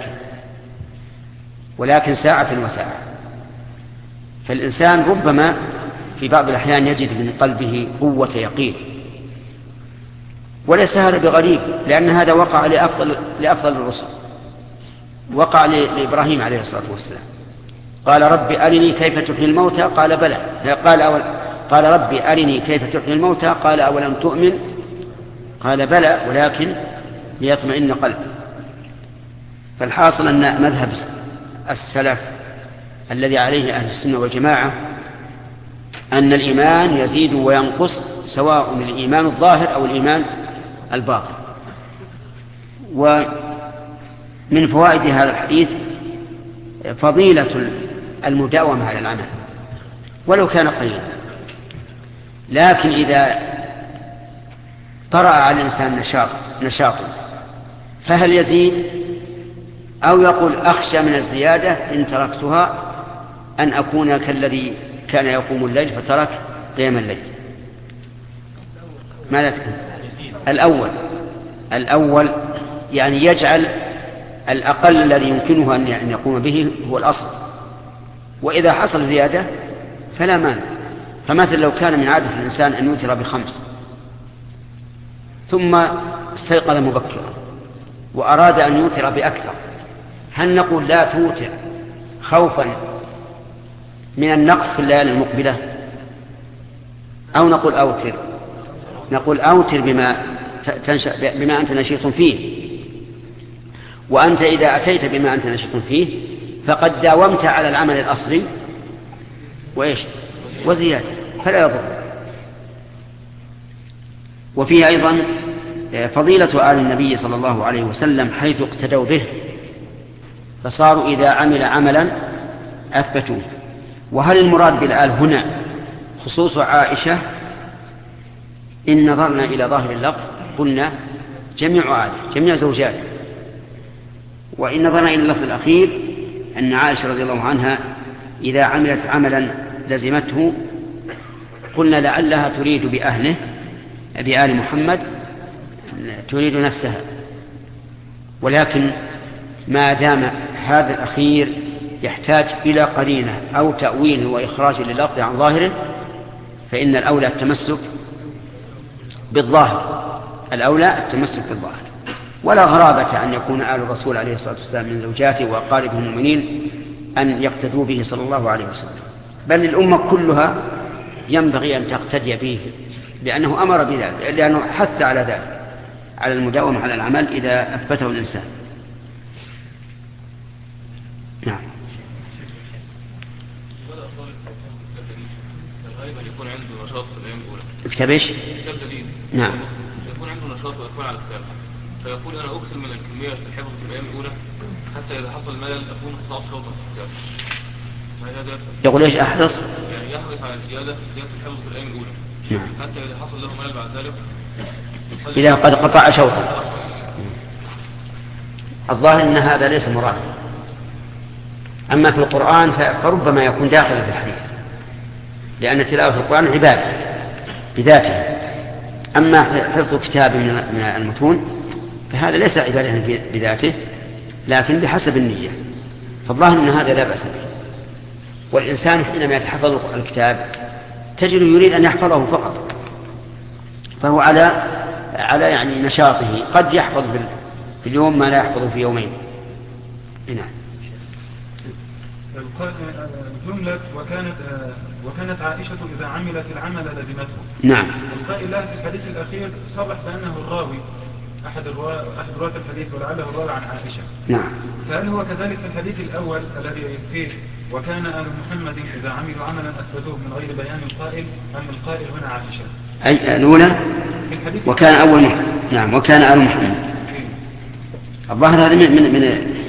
ولكن ساعة وساعة. فالإنسان ربما في بعض الأحيان يجد من قلبه قوة يقين، وليس هذا بغريب، لأن هذا وقع لأفضل, لأفضل الرسل. وقع لإبراهيم عليه الصلاة والسلام، قال رب أرني كيف تحيي الموتى قال بلى، قال, أول قال رب أرني كيف تحيي الموتى قال أولم تؤمن قال بلى ولكن ليطمئن قلبي. فالحاصل أن مذهب السلف الذي عليه أهل السنة والجماعة أن الإيمان يزيد وينقص سواء الإيمان الظاهر أو الإيمان الباطن. ومن فوائد هذا الحديث فضيلة المداومة على العمل ولو كان قليلا، لكن إذا طرأ على الإنسان نشاط نشاط فهل يزيد أو يقول أخشى من الزيادة إن تركتها أن أكون كالذي كان يقوم الليل فترك قيام الليل؟ ماذا تكون؟ الأول الأول يعني يجعل الأقل الذي يمكنه أن يقوم به هو الأصل، وإذا حصل زيادة فلا مانع. فمثلا لو كان من عادة الإنسان أن يوتر بخمس ثم استيقظ مبكرا وأراد أن يوتر بأكثر، هل نقول لا توتر خوفا من النقص في الليالي المقبلة أو نقول أوتر؟ نقول أوتر بما, تنشأ بما أنت نشيط فيه، وأنت إذا أتيت بما أنت نشيط فيه فقد داومت على العمل الأصلي وإيش وزيادة فلا يضر. وفيه أيضا فضيلة آل النبي صلى الله عليه وسلم حيث اقتدوا به فصاروا إذا عمل عملا أثبتوه. وهل المراد بالآل هنا خصوص عائشة؟ إن نظرنا إلى ظاهر اللفظ قلنا جميع آله جميع زوجاته، وإن نظرنا إلى اللفظ الأخير أن عائشة رضي الله عنها إذا عملت عملا لزمته قلنا لعلها تريد بأهله بآل محمد تريد نفسها، ولكن ما دام هذا الأخير يحتاج إلى قرينة أو تأويل وإخراج لللفظ عن ظاهره فإن الأولى التمسك بالظاهر الأولى التمسك بالظاهر. ولا غرابة أن يكون آل الرسول عليه الصلاة والسلام من زوجاته وأقاربه المؤمنين أن يقتدوا به صلى الله عليه وسلم، بل الأمة كلها ينبغي أن تقتدي به لأنه أمر بذلك، لأنه حث على ذلك على المداومة على العمل إذا أثبته الإنسان. نعم. غالبا يكون عنده نشاط في الأيام الأولى. كتاب إيش؟ كتاب جديد. نعم. يكون عنده نشاط ويكون على كتاب، فيقول أنا أكثر من الكمية في الحفظ في الأيام الأولى حتى إذا حصل ملل أكون قطعت شوطا في الكتاب. يقول إيش أحرص؟ يعني يحرص على الزيادة زيادة الحفظ في الأيام الأولى. نعم. حتى إذا حصل له ملل بعد ذلك إذا قد قطع شوطا. الظاهر أن هذا ليس مراد. أما في القرآن فربما يكون داخلا في الحديث، لأن تلاوة القرآن عبادة بذاته. أما حفظ كتاب من المتون فهذا ليس عبادة بذاته لكن بحسب النية، فالظاهر أن هذا لا بأس به. والإنسان حينما يتحفظ الكتاب تجد يريد أن يحفظه فقط، فهو على على يعني نشاطه، قد يحفظ في اليوم ما لا يحفظ في يومين. نعم. جملة وكانت وكانت عائشة إذا عملت العمل لزمته. نعم. القائل لها في الحديث الأخير صرح بأنه الراوي أحد الرواة أحد رواة الحديث ولعله الراوي عن عائشة. نعم. فهل هو كذلك في الحديث الأول الذي فيه وكان آل محمد إذا عملوا عملا أثبتوه من غير بيان القائل أم القائل هنا عائشة؟ أي الأولى وكان أول محمد. نعم وكان آل محمد. الظاهر هذا من من, من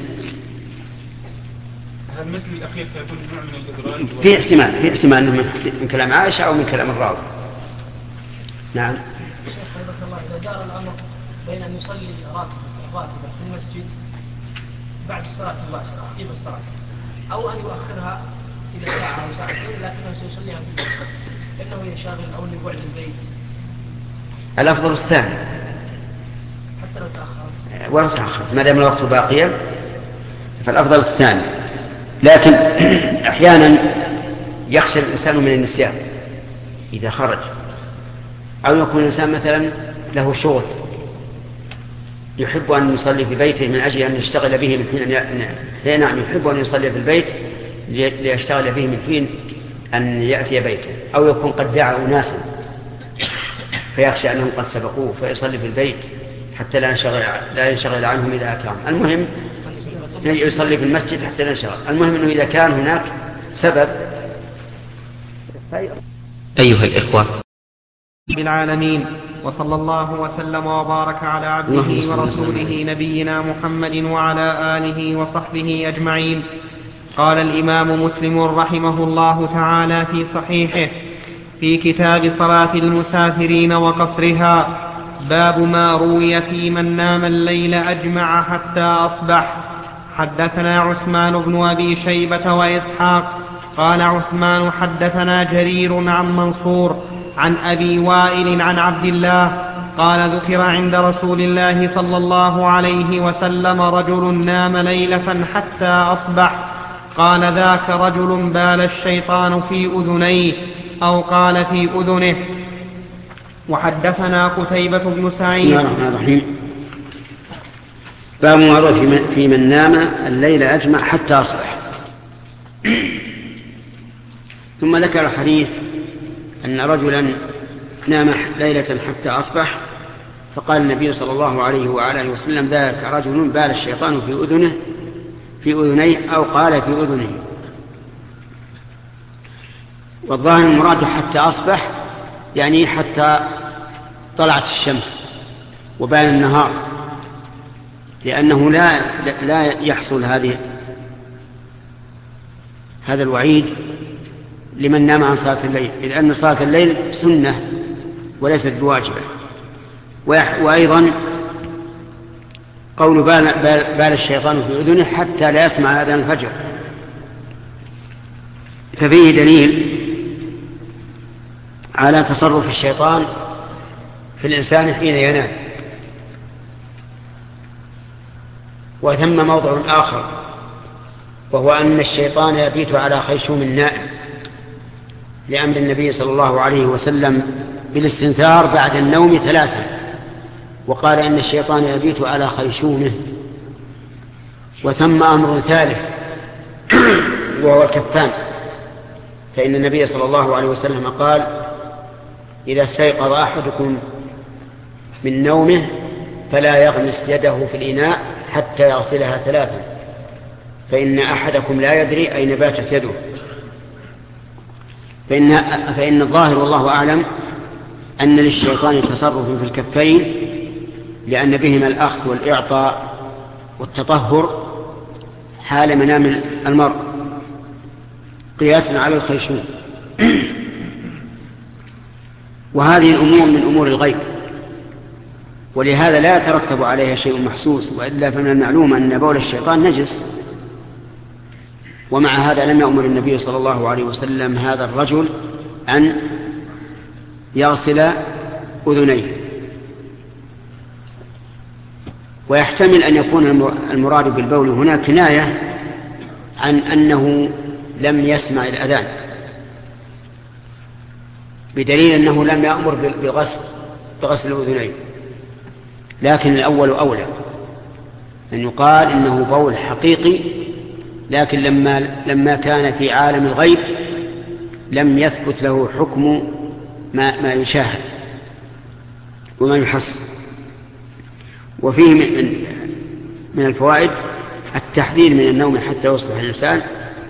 هل مثل الأخير فيكون نوع من الإدراج؟ في احتمال في احتمال من كلام عائشة أو من كلام الراوي. نعم. شيخ حفظك الله، إذا دار الأمر بين أن يصلي راتبة في المسجد بعد الصلاة المباشرة عقب الصلاة أو أن يؤخرها إلى ساعة أو ساعتين لكنه سيصليها في البيت لأنه يشاغل أو لبعد البيت، الأفضل الثاني حتى لو تأخر ولا تأخر ما دام الوقت باقيا فالأفضل الثاني. لكن أحيانا يخشى الإنسان من النسيان إذا خرج، أو يكون الإنسان مثلا له شغل يحب أن يصلي في بيته من أجل أن يشتغل به من حين نعم يحب أن يصلي في البيت ليشتغل به من حين أن يأتي بيته، أو يكون قد دعا أناسا فيخشى أنهم قد سبقوه فيصلي في البيت حتى لا ينشغل, لا ينشغل عنهم إذا أتاهم. المهم يصلي في المسجد حتى لا ينشغل. المهم أنه إذا كان هناك سبب. أيها الإخوة بالعالمين، وصلى الله وسلم وبارك على عبده ورسوله نبينا محمد وعلى آله وصحبه أجمعين. قال الإمام مسلم رحمه الله تعالى في صحيحه في كتاب صلاة المسافرين وقصرها: باب ما روي في من نام الليل أجمع حتى أصبح. حدثنا عثمان بن أبي شيبة وإسحاق قال عثمان حدثنا جرير عن منصور عن أبي وائل عن عبد الله قال: ذكر عند رسول الله صلى الله عليه وسلم رجل نام ليلة حتى أصبح، قال: ذاك رجل بال الشيطان في أذنيه، أو قال في أذنه. وحدثنا قتيبة بن سعيد. بسم الله الرحمن الرحيم. باب ما روي في من نام الليل أجمع حتى أصبح. ثم ذكر الحديث أن رجلا نام ليلة حتى أصبح، فقال النبي صلى الله عليه وآله وسلم: ذاك رجل بال الشيطان في أذنه في أذنيه، أو قال في أذنه. والظاهر المراد حتى أصبح يعني حتى طلعت الشمس وبان النهار، لأنه لا لا يحصل هذه هذا الوعيد لمن نام عن صلاة الليل، لأن صلاة الليل سنة وليست بواجبة. وأيضا قول بال, بال الشيطان في أذنه حتى لا يسمع أذان الفجر، ففيه دليل على تصرف الشيطان في الإنسان حين ينام. وثم موضع آخر، وهو أن الشيطان يبيت على خيشوم النائم، لأمر النبي صلى الله عليه وسلم بالاستنثار بعد النوم ثلاثا، وقال إن الشيطان يبيت على خيشومه. وثم أمر ثالث وهو الكفان، فإن النبي صلى الله عليه وسلم قال: إذا استيقظ أحدكم من نومه فلا يغمس يده في الإناء حتى يغسلها ثلاثا، فإن أحدكم لا يدري أين باتت يده. فإن, فإن الظاهر والله أعلم أن للشيطان تصرف في الكفين، لأن بهما الأخذ والإعطاء والتطهر حال منام المرء قياسا على الخيشوم. وهذه الأمور من أمور الغيب، ولهذا لا يترتب عليها شيء محسوس، وإلا فمن المعلوم أن بول الشيطان نجس. ومع هذا لم يأمر النبي صلى الله عليه وسلم هذا الرجل أن يغسل أذنيه. ويحتمل أن يكون المراد بالبول هنا كناية عن أنه لم يسمع الأذان، بدليل أنه لم يأمر بغسل بغسل الأذنين. لكن الأول أولى أن يقال إنه بول حقيقي، لكن لما لما كان في عالم الغيب لم يثبت له حكم ما ما يشاهد وما يحس. وفيه من من الفوائد التحذير من النوم حتى يصبح الإنسان،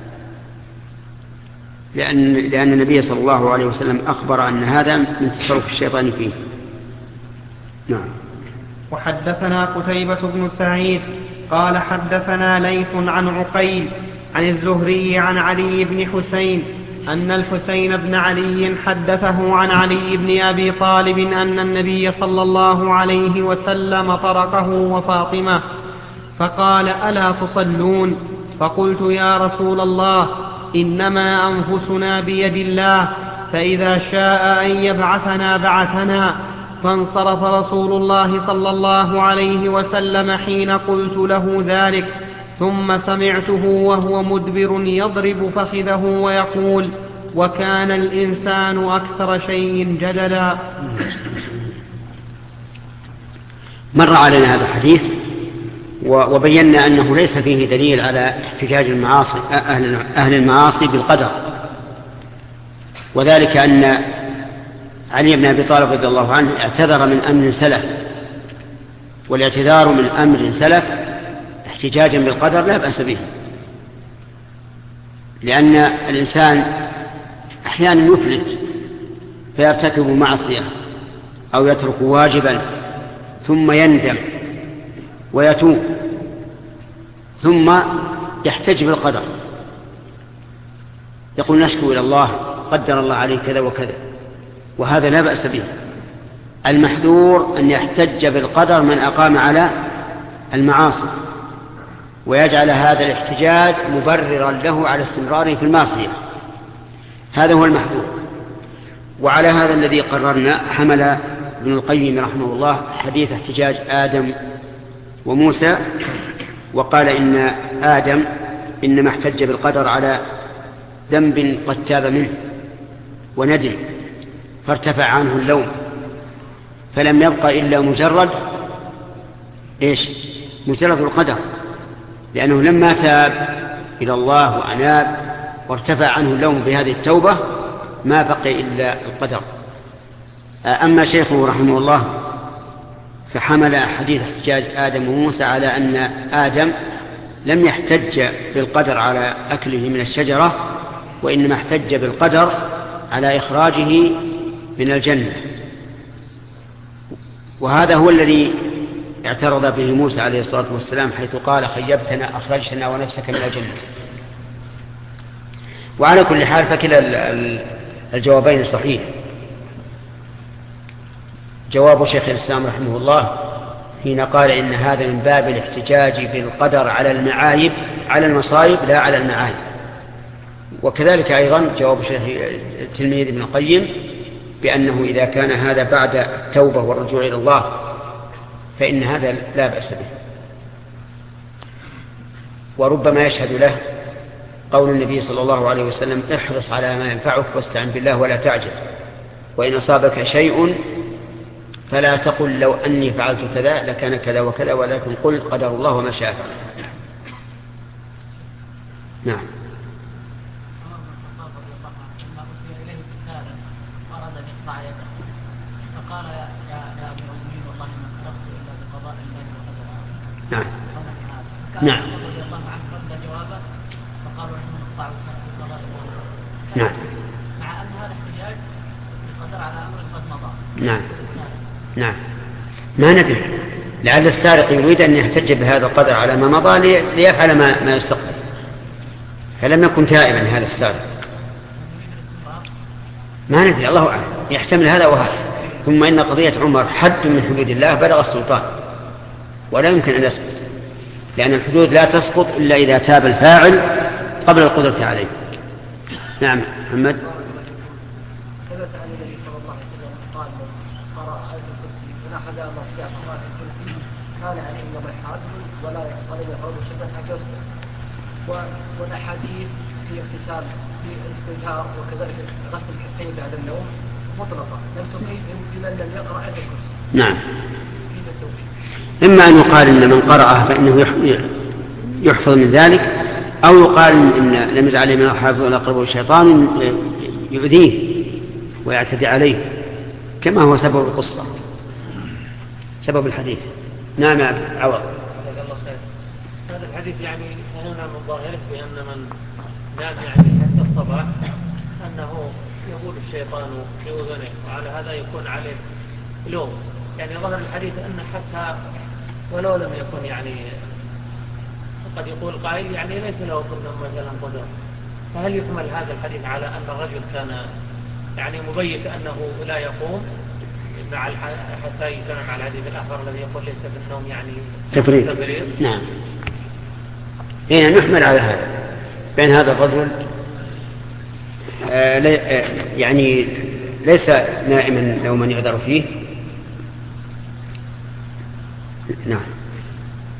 لأن لأن النبي صلى الله عليه وسلم أخبر أن هذا من تصرف الشيطان فيه. نعم. وحدثنا قتيبة بن سعيد قال حدثنا ليث عن عقيل عن الزهري عن علي بن حسين أن الحسين بن علي حدثه عن علي بن أبي طالب أن النبي صلى الله عليه وسلم طرقه وفاطمة فقال: ألا تصلون؟ فقلت: يا رسول الله، إنما أنفسنا بيد الله، فإذا شاء أن يبعثنا بعثنا. فانصرف رسول الله صلى الله عليه وسلم حين قلت له ذلك، ثم سمعته وهو مدبر يضرب فخذه ويقول: وكان الإنسان أكثر شيء جدلا. مر علينا هذا الحديث وبينا أنه ليس فيه دليل على احتجاج المعاصي أهل المعاصي بالقدر، وذلك أن علي بن أبي طالب رضي الله عنه اعتذر من أمر سلف، والاعتذار من أمر سلف احتجاجا بالقدر لا بأس به، لأن الإنسان أحيانا يفلت فيرتكب معصية أو يترك واجبا ثم يندم ويتوب ثم يحتج بالقدر، يقول نشكو إلى الله قدر الله عليه كذا وكذا، وهذا لا بأس به. المحذور أن يحتج بالقدر من أقام على المعاصي ويجعل هذا الاحتجاج مبررا له على استمراره في المعصية، هذا هو المحذور. وعلى هذا الذي قررنا حمل ابن القيم رحمه الله حديث احتجاج آدم وموسى، وقال إن آدم إنما احتج بالقدر على ذنب قد تاب منه وندم فارتفع عنه اللوم، فلم يبقى إلا مجرد إيش؟ مجرد القدر، لأنه لما تاب إلى الله وأناب وارتفع عنه اللوم بهذه التوبة ما بقي إلا القدر. أما شيخه رحمه الله فحمل حديث احتجاج آدم وموسى على أن آدم لم يحتج بالقدر على أكله من الشجرة، وإنما احتج بالقدر على إخراجه من الجنة، وهذا هو الذي اعترض به موسى عليه الصلاة والسلام حيث قال خيبتنا أخرجتنا ونفسك من الجنة. وعلى كل حال فكلا الجوابين صحيح. جواب شيخ الإسلام رحمه الله حين قال إن هذا من باب الاحتجاج بالقدر على المعايب على المصائب لا على المعايب، وكذلك أيضا جواب شيخ التلميذ ابن القيم بأنه إذا كان هذا بعد التوبة والرجوع إلى الله فإن هذا لا بأس به. وربما يشهد له قول النبي صلى الله عليه وسلم احرص على ما ينفعك واستعن بالله ولا تعجز، وإن أصابك شيء فلا تقل لو أني فعلت كذا لكان كذا وكذا، ولكن قل قدر الله وما شاء فعل. نعم. فقال يا يا ابن المؤمنين والله ما سرقت الا بقضاء الله وقدره. نعم. نعم. رضي الله عنه رد جوابه فقالوا نحن نقطع بقضاء الله. نعم. مع ان هذا احتجاج بالقدر على امر قد مضى. نعم. نعم. ما ندري، لعل السارق يريد أن يحتج بهذا القدر على ما مضى ليفعل ما ما يستقبل، فلم يكن تائبا هذا السارق. ما ندري، الله أعلم، يحتمل هذا وهذا. ثم إن قضية عمر حد من حدود الله بلغ السلطان ولا يمكن أن يسقط، لأن الحدود لا تسقط إلا إذا تاب الفاعل قبل القدرة عليه. نعم. محمد. ثبت عن النبي صلى الله عليه وسلم قال من قرأ آية الكرسي فنحى ما في آية الكرسي كان عليه إنما الحاج ولا ولم يقرب شبه حجزته. والأحاديث في اغتسال في الاستنكار وكذلك غسل الكفين بعد النوم مطلقة لم تقيد بمن لم يقرأ آية الكرسي. نعم. إما أن يقال إن من قرأها فإنه يحفظ من ذلك، أو يقال إن لم يجعل من الحافظ ولا قربه الشيطان يؤذيه ويعتدي عليه، كما هو سبب القصة سبب الحديث. نعم يا عوض. هذا الحديث يعني هنا من ظاهره بأن من نام يعني حتى الصباح أنه يقول الشيطان في أذنه، وعلى هذا يكون عليه لوم. يعني ظهر الحديث أن حتى ولو لم يكن يعني قد يقول قائل يعني ليس له كنا مثلا قدر، فهل يحمل هذا الحديث على أن الرجل كان يعني مبيت أنه لا يقوم مع حتى يجمع مع الحديث الآخر الذي يقول ليس بالنوم يعني تفريط. نعم. يعني نحمل على هذا بين هذا الرجل آه لي يعني ليس نائما نوما يعذر فيه. نعم.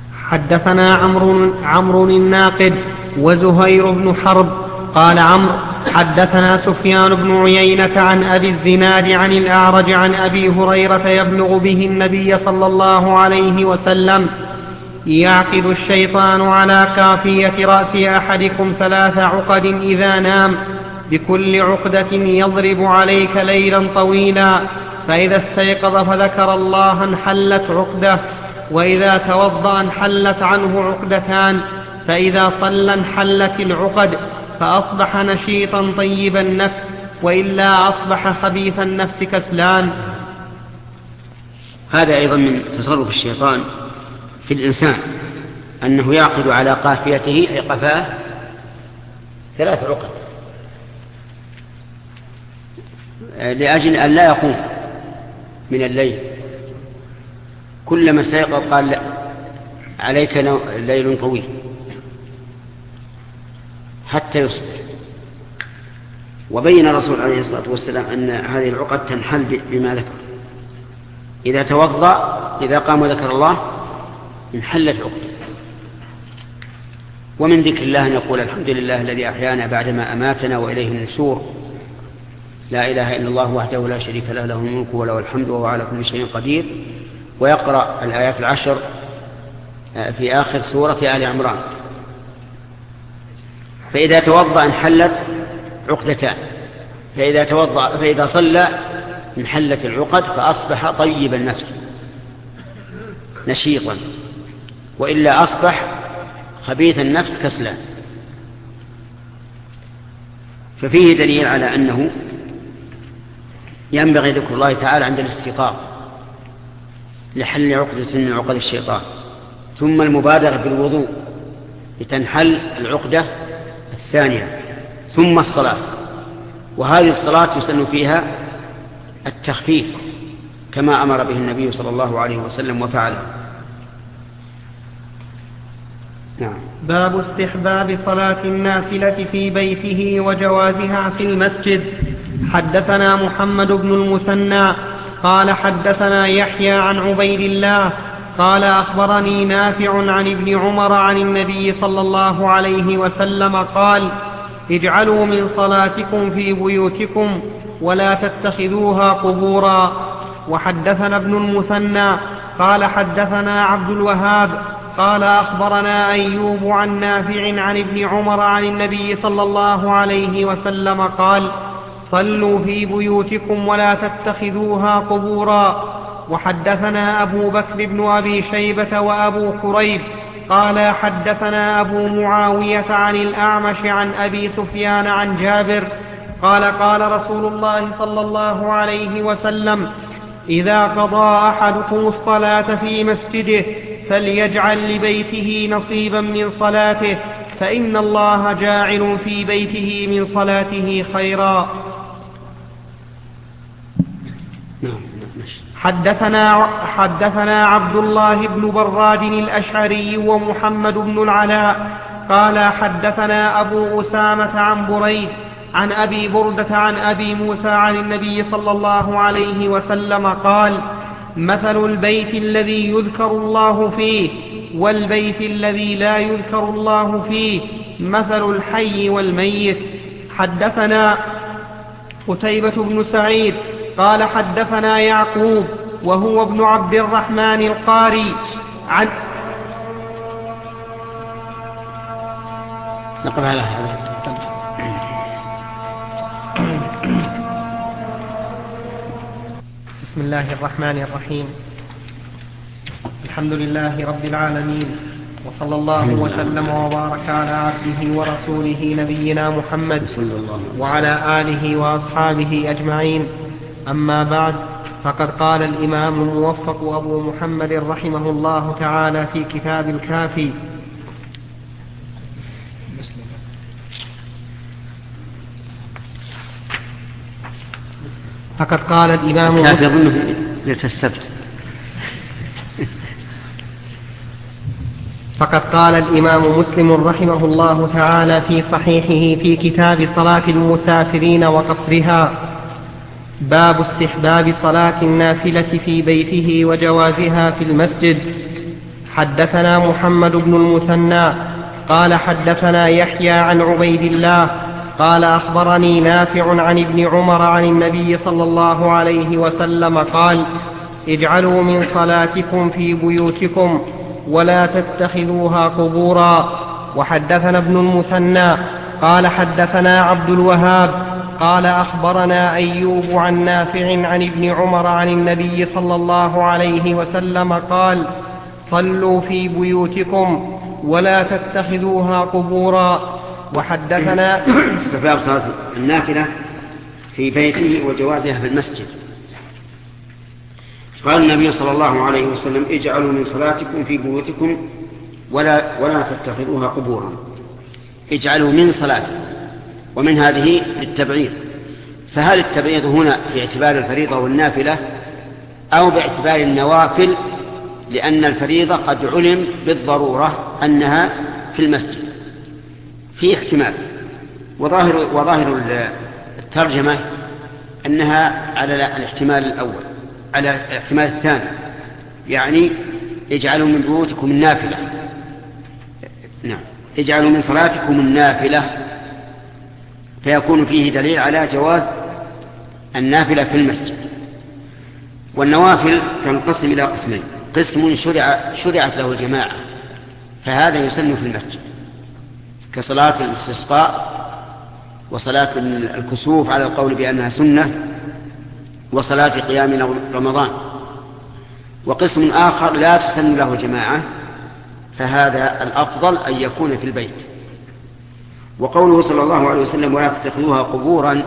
حدثنا عمرو عمرو الناقد وزهير بن حرب قال عمرو حدثنا سفيان بن عيينة عن أبي الزناد عن الأعرج عن أبي هريرة يبلغ به النبي صلى الله عليه وسلم: يعقد الشيطان على كافية رأس أحدكم ثلاث عقد إذا نام، بكل عقدة يضرب عليك ليلا طويلا، فإذا استيقظ فذكر الله انحلت عقدة، وإذا توضأ انحلت عنه عقدتان، فإذا صلى انحلت العقد، فأصبح نشيطا طيب النفس، وإلا أصبح خبيث النفس كسلان. هذا أيضا من تصرف الشيطان في الإنسان، أنه يعقد على قافيته أي قفاه ثلاث عقد لأجل أن لا يقوم من الليل. كلما استيقظ قال لا عليك ليل طويل حتى يصبح. وبين الرسول عليه الصلاة والسلام أن هذه العقد تنحل بما ذكر: إذا توضأ إذا قام وذكر الله انحلت عقد. ومن ذكر الله أن يقول: الحمد لله الذي أحيانا بعدما أماتنا وإليه النشور، لا إله إلا الله وحده لا شريك له، له الملك وله الحمد وهو على كل شيء قدير. ويقرأ الآيات العشر في آخر سورة آل عمران. فإذا توضأ انحلت عقدتان، فإذا توضأ فإذا صلى انحلت العقد، فأصبح طيب النفس نشيطا، وإلا أصبح خبيث النفس كسلان. ففيه دليل على أنه ينبغي ذكر الله تعالى عند الاستيقاظ لحل عقدة من عقد الشيطان، ثم المبادرة بالوضوء لتنحل العقدة الثانية، ثم الصلاة. وهذه الصلاة يسن فيها التخفيف كما أمر به النبي صلى الله عليه وسلم وفعله. نعم. باب استحباب صلاة النافلة في بيته وجوازها في المسجد. حدثنا محمد بن المثنى قال حدثنا يحيى عن عبيد الله قال أخبرني نافع عن ابن عمر عن النبي صلى الله عليه وسلم قال: اجعلوا من صلاتكم في بيوتكم ولا تتخذوها قبورا. وحدثنا ابن المثنى قال حدثنا عبد الوهاب قال أخبرنا أيوب عن نافع عن ابن عمر عن النبي صلى الله عليه وسلم قال: صلوا في بيوتكم ولا تتخذوها قبورا. وحدثنا أبو بكر بن أبي شيبة وأبو كريب قال حدثنا أبو معاوية عن الأعمش عن أبي سفيان عن جابر قال: قال رسول الله صلى الله عليه وسلم: إذا قضى أحدكم الصلاة في مسجده فليجعل لبيته نصيبا من صلاته، فإن الله جاعل في بيته من صلاته خيرا. حدثنا, حدثنا عبد الله بن براد الأشعري ومحمد بن العلاء قال حدثنا أبو أسامة عن بريد عن أبي بردة عن أبي موسى عن النبي صلى الله عليه وسلم قال: مثل البيت الذي يذكر الله فيه والبيت الذي لا يذكر الله فيه مثل الحي والميت. حدثنا قتيبة بن سعيد قال حدثنا يعقوب وهو ابن عبد الرحمن القاري عن نقرأ على هذا. بسم الله الرحمن الرحيم. الحمد لله رب العالمين، وصلى الله وسلم وبارك على عبده ورسوله نبينا محمد وعلى آله وأصحابه أجمعين. أما بعد، فقد قال الإمام الموفق أبو محمد رحمه الله تعالى في كتاب الكافي: فقد قال الإمام الكافي أظنه للسبت فقد قال الإمام مسلم رحمه الله تعالى في صحيحه في كتاب صلاة المسافرين وقصرها: باب استحباب صلاة النافلة في بيته وجوازها في المسجد. حدثنا محمد بن المثنى قال حدثنا يحيى عن عبيد الله قال أخبرني نافع عن ابن عمر عن النبي صلى الله عليه وسلم قال اجعلوا من صلاتكم في بيوتكم ولا تتخذوها قبورا. وحدثنا ابن المثنى قال حدثنا عبد الوهاب قال أخبرنا أيوب عن نافع عن ابن عمر عن النبي صلى الله عليه وسلم قال صلوا في بيوتكم ولا تتخذوها قبورا. وحدثنا استحباب صلاة النافلة في بيته وجوازها في المسجد. قال النبي صلى الله عليه وسلم اجعلوا من صلاتكم في بيوتكم ولا, ولا تتخذوها قبورا. اجعلوا من صلاتكم، ومن هذه للتبعيض، فهل التبعيض هنا باعتبار الفريضة والنافلة أو باعتبار النوافل؟ لأن الفريضة قد علم بالضرورة أنها في المسجد، في احتمال، وظاهر, وظاهر الترجمة أنها على الاحتمال الأول، على الاحتمال الثاني، يعني اجعلوا من بيوتكم النافلة، نعم اجعلوا من صلاتكم النافلة، فيكون فيه دليل على جواز النافلة في المسجد. والنوافل تنقسم إلى قسمين: قسم شرع شرعت له الجماعة، فهذا يسن في المسجد كصلاة الاستسقاء وصلاة الكسوف على القول بأنها سنة وصلاة قيام رمضان. وقسم آخر لا تسن له الجماعة، فهذا الأفضل أن يكون في البيت. وقوله صلى الله عليه وسلم ولا تتخذوها قبورا،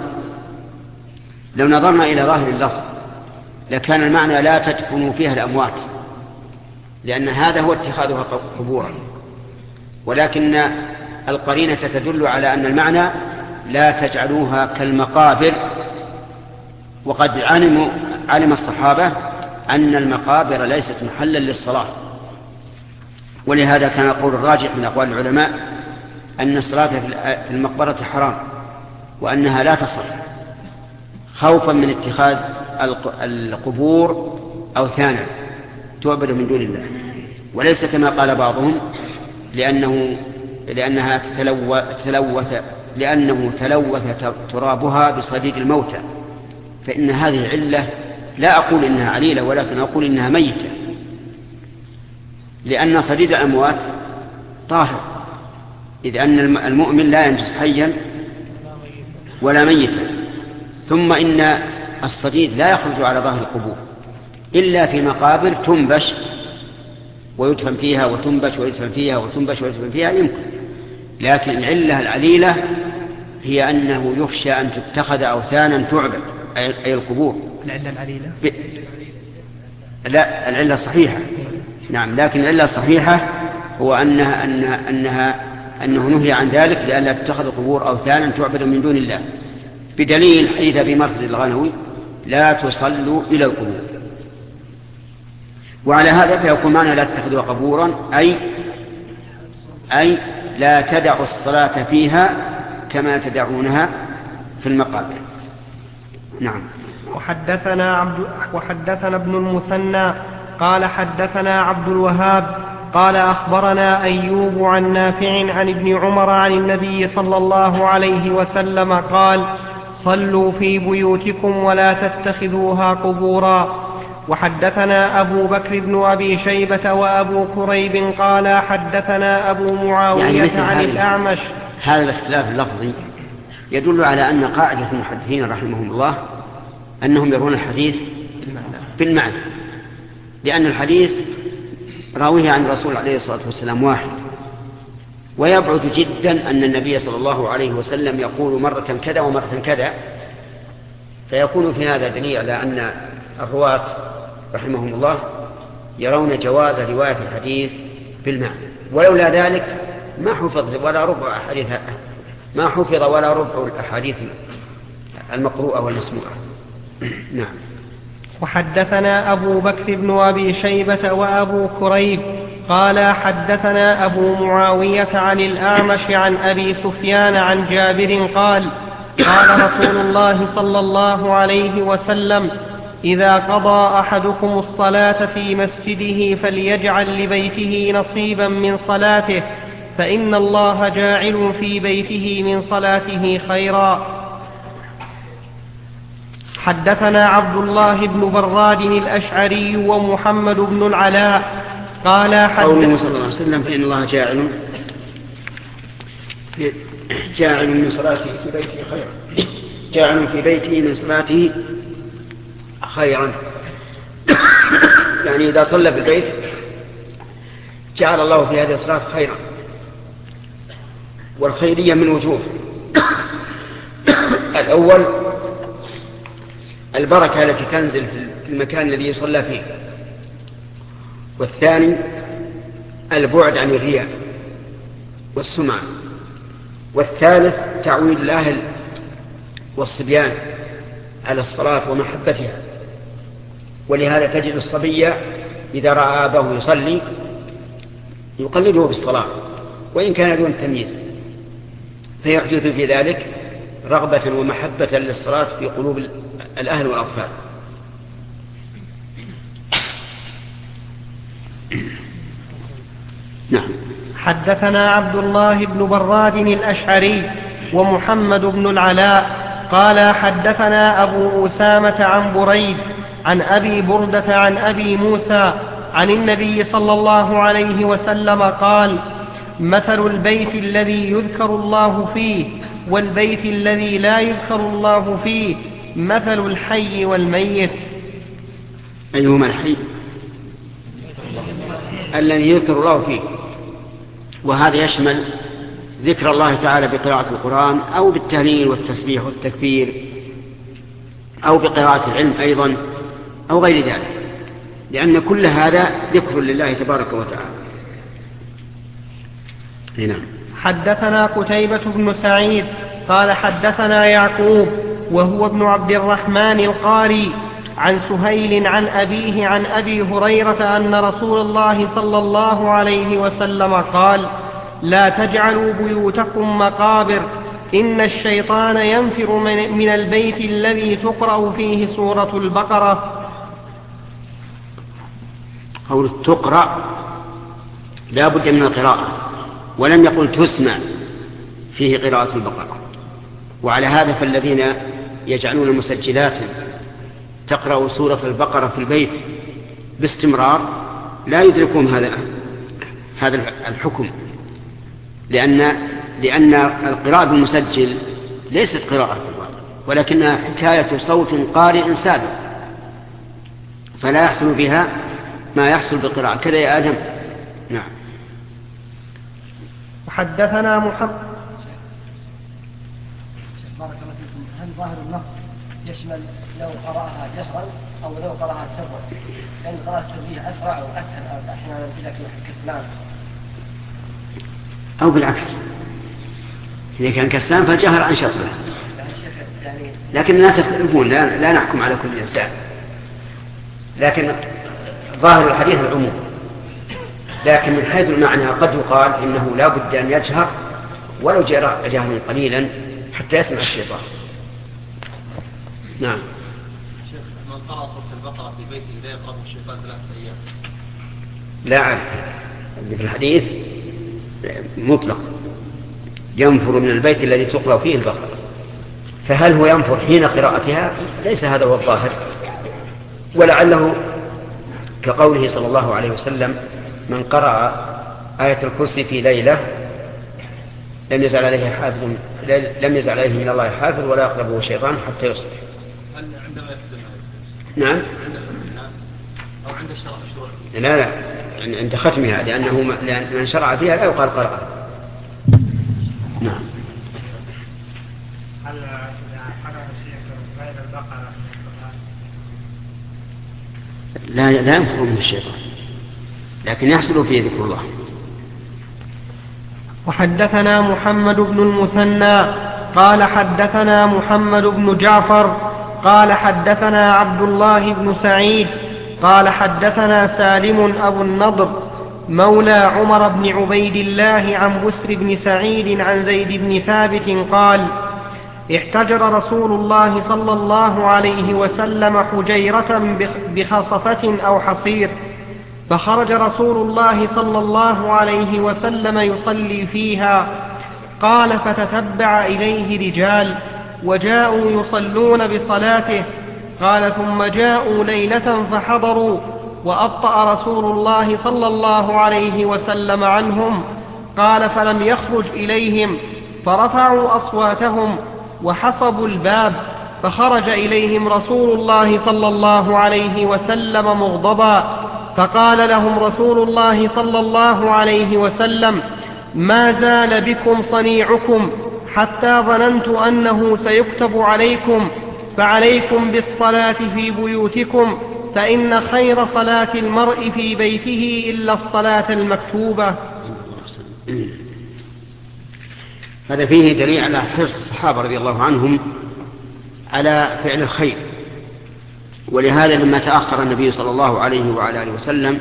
لو نظرنا إلى ظاهر اللفظ لكان المعنى لا تدفنوا فيها الأموات، لأن هذا هو اتخاذها قبورا، ولكن القرينة تدل على أن المعنى لا تجعلوها كالمقابر. وقد علموا علم الصحابة أن المقابر ليست محلا للصلاة، ولهذا كان القول الراجح من أقوال العلماء أن الصلاة في المقبرة حرام، وأنها لا تصح، خوفا من اتخاذ القبور أوثانا تعبد من دون الله، وليس كما قال بعضهم لأنه لأنها تلوث لأنه تلوث ترابها بصديد الموتى. فإن هذه علة، لا أقول إنها عليلة ولكن أقول إنها ميتة، لأن صديد الأموات طاهر، إذ أن المؤمن لا ينجس حيا ولا ميتا. ثم إن الصديد لا يخرج على ظاهر القبور إلا في مقابر تنبش ويدفن فيها وتنبش ويدفن فيها وتنبش ويدفن فيها يمكن، لكن العلة العليلة هي أنه يخشى أن تتخذ أوثانا تعبد، أي القبور. العلة العليلة ب... لا، العلة الصحيحة، نعم، لكن العلة الصحيحة هو أنها, أنها, أنها أنه نهي عن ذلك لئلا تتخذ قبور أوثانا تعبد من دون الله، بدليل حديث أبي مرثد الغنوي لا تصلوا إلى القبور. وعلى هذا فيكون معنى لا تتخذوا قبورا أي أي لا تدعوا الصلاة فيها كما تدعونها في المقابر. نعم. وحدثنا عبد وحدثنا ابن المثنى قال حدثنا عبد الوهاب قال أخبرنا أيوب عن نافع عن ابن عمر عن النبي صلى الله عليه وسلم قال صلوا في بيوتكم ولا تتخذوها قبورا. وحدثنا أبو بكر بن أبي شيبة وأبو كريب قال حدثنا أبو معاوية يعني عن الأعمش. هذا الاختلاف اللفظي يدل على أن قاعدة المحدثين رحمهم الله أنهم يرون الحديث بالمعنى، لأن الحديث راويه عن الرسول عليه الصلاة والسلام واحد، ويبعد جدا أن النبي صلى الله عليه وسلم يقول مرة كذا ومرة كذا، فيكون في هذا دليل على أن الرواة رحمهم الله يرون جواز رواية الحديث بالمعنى، ولولا ذلك ما حفظ ولا ربع أحاديث ما حفظ ولا ربع الأحاديث المقروءة والمسموعة. نعم. وحدثنا أبو بكر بن أبي شيبة وأبو كريب قال حدثنا أبو معاوية عن الأعمش عن أبي سفيان عن جابر قال قال رسول الله صلى الله عليه وسلم إذا قضى أحدكم الصلاة في مسجده فليجعل لبيته نصيبا من صلاته فإن الله جاعل في بيته من صلاته خيرا. حدثنا عبد الله بن براد الأشعري ومحمد بن العلاء قال قوله صلى الله عليه وسلم فإن الله جاعل جاعل من صلاته في بيته خيرا، جاعل في بيته من صلاته خيرا، يعني إذا صلى في البيت جعل الله في هذه الصلاة خيرا. والخيرية من وجوه: الأول البركة التي تنزل في المكان الذي يصلى فيه، والثاني البعد عن الرياء والسمعة، والثالث تعويد الأهل والصبيان على الصلاة ومحبتها. ولهذا تجد الصبي إذا رأى أباه يصلي يقلده بالصلاة وإن كان دون تمييز، فيحدث في ذلك رغبة ومحبة للصلاة في قلوب الأهل والأطفال. نعم. حدثنا عبد الله بن براد الأشعري ومحمد بن العلاء قال حدثنا أبو أسامة عن بريد عن أبي بردة عن أبي موسى عن النبي صلى الله عليه وسلم قال: مثل البيت الذي يذكر الله فيه والبيت الذي لا يذكر الله فيه مثل الحي والميت. أيهما الحي؟ الذي يذكر الله فيه، وهذا يشمل ذكر الله تعالى بقراءة القرآن أو بالتهليل والتسبيح والتكبير أو بقراءة العلم أيضا أو غير ذلك، لأن كل هذا ذكر لله تبارك وتعالى. هنا. حدثنا قتيبة بن سعيد قال حدثنا يعقوب وهو ابن عبد الرحمن القاري عن سهيل عن أبيه عن أبي هريرة أن رسول الله صلى الله عليه وسلم قال: لا تجعلوا بيوتكم مقابر، إن الشيطان ينفر من البيت الذي تقرأ فيه سورة البقرة. قول تقرأ لا بد من القراءة، ولم يقل تسمع فيه قراءة البقرة. وعلى هذا فالذين يجعلون مسجلات تقرأ سورة البقرة في البيت باستمرار لا يدركون هذا هذا الحكم، لأن لأن القراءة بالمسجل ليست قراءة ولكنها حكاية صوت قارئ سابق، فلا يحصل بها ما يحصل بالقراءة. كذا يا آدم. نعم. وحدثنا محمد. بارك الله فيكم. هل ظاهر النص يشمل لو قرأها جهرا أو لو قرأها سرا؟ لأن القراءة السرية أسرع وأسهل أحيانا إذا كان كسلان، أو بالعكس إذا كان كسلان فالجهر أنشط له. يعني لكن الناس يختلفون، لا, لا نحكم على كل إنسان، لكن ظاهر الحديث العموم. لكن من حيث المعنى قد يقال إنه لا بد أن يجهر ولو جهر جهرا قليلا حتى يسمع الشيطان. نعم. شيخ، من قرأ سورة البقرة في بيته لا يقرأ الشيطان ثلاثة أيام؟ لا أعرف، اللي في الحديث مطلق ينفر من البيت الذي تقرأ فيه البقرة، فهل هو ينفر حين قراءتها؟ ليس هذا هو الظاهر، ولعله كقوله صلى الله عليه وسلم: من قرأ آية الكرسي في ليلة لم يزل عليه حافظ لم يزل عليه من الله حافظ ولا يقربه شيطان حتى يصبح. هل عندما يختم؟ نعم. عند ختمها أو عند الشروع؟ لا لا عند ختمها، لأنه من شرع فيها لا يقال قرأ. نعم. هل إذا قرأ الشيخ غير البقرة لا لا ينفر من الشيطان، لكن يحصل فيه ذكر الله. وحدثنا محمد بن المثنى قال حدثنا محمد بن جعفر قال حدثنا عبد الله بن سعيد قال حدثنا سالم أبو النضر مولى عمر بن عبيد الله عن بسر بن سعيد عن زيد بن ثابت قال: احتجر رسول الله صلى الله عليه وسلم حجيرة بخصفة أو حصير، فخرج رسول الله صلى الله عليه وسلم يصلي فيها. قال فتتبع إليه رجال وجاءوا يصلون بصلاته. قال ثم جاءوا ليلة فحضروا وأبطأ رسول الله صلى الله عليه وسلم عنهم. قال فلم يخرج إليهم فرفعوا أصواتهم وحصبوا الباب، فخرج إليهم رسول الله صلى الله عليه وسلم مغضبا، فقال لهم رسول الله صلى الله عليه وسلم: ما زال بكم صنيعكم حتى ظننت أنه سيكتب عليكم، فعليكم بالصلاة في بيوتكم، فإن خير صلاة المرء في بيته إلا الصلاة المكتوبة. هذا فيه دليل على حرص الصحابة رضي الله عنهم على فعل الخير، ولهذا لما تأخر النبي صلى الله عليه وعلى آله وسلم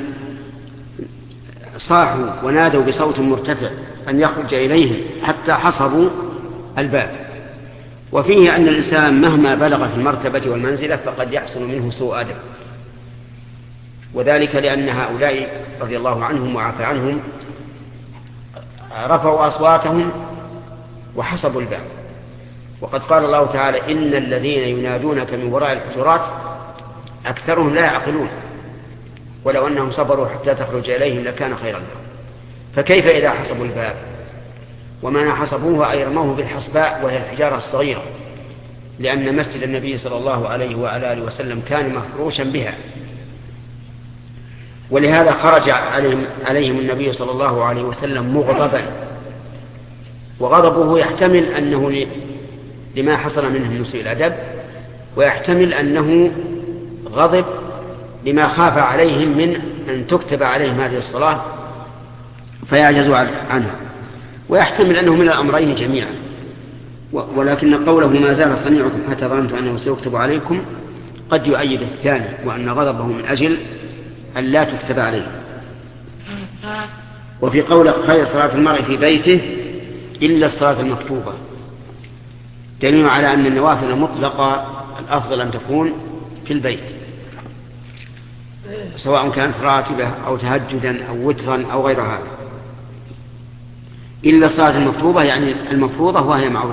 صاحوا ونادوا بصوت مرتفع أن يخرج إليهم حتى حصبوا الباب. وفيه أن الإنسان مهما بلغ في المرتبة والمنزلة فقد يحصل منه سوء أدب، وذلك لأن هؤلاء رضي الله عنهم وعفى عنهم رفعوا أصواتهم وحصبوا الباب. وقد قال الله تعالى: إن الذين ينادونك من وراء الحجرات أكثرهم لا يعقلون ولو أنهم صبروا حتى تخرج إليهم لكان خيرا لهم. فكيف إذا حصبوا الباب؟ وما حصبوه أي رموه بالحصباء وهي الحجارة الصغيرة، لأن مسجد النبي صلى الله عليه وعلى آله وسلم كان مفروشا بها، ولهذا خرج عليهم, عليهم النبي صلى الله عليه وسلم مغضبا، وغضبه يحتمل أنه لما حصل منهم من سوء الأدب، ويحتمل أنه غضب لما خاف عليهم من أن تكتب عليهم هذه الصلاة فيعجزوا عنها، ويحتمل أنه من الأمرين جميعا. ولكن قوله ما زال صنيعكم حتى ظننت أنه سيكتب عليكم قد يؤيد الثاني، وأن غضبه من أجل أن لا تكتب عليه. وفي قول خير صلاة المرء في بيته إلا الصلاة المكتوبة دليل على أن النوافل المطلقة الأفضل أن تكون في البيت، سواء كانت راتبة أو تهجدا أو وترا أو غير هذا، إلا الصلاة المكتوبة يعني المفروضة وهي معروفة.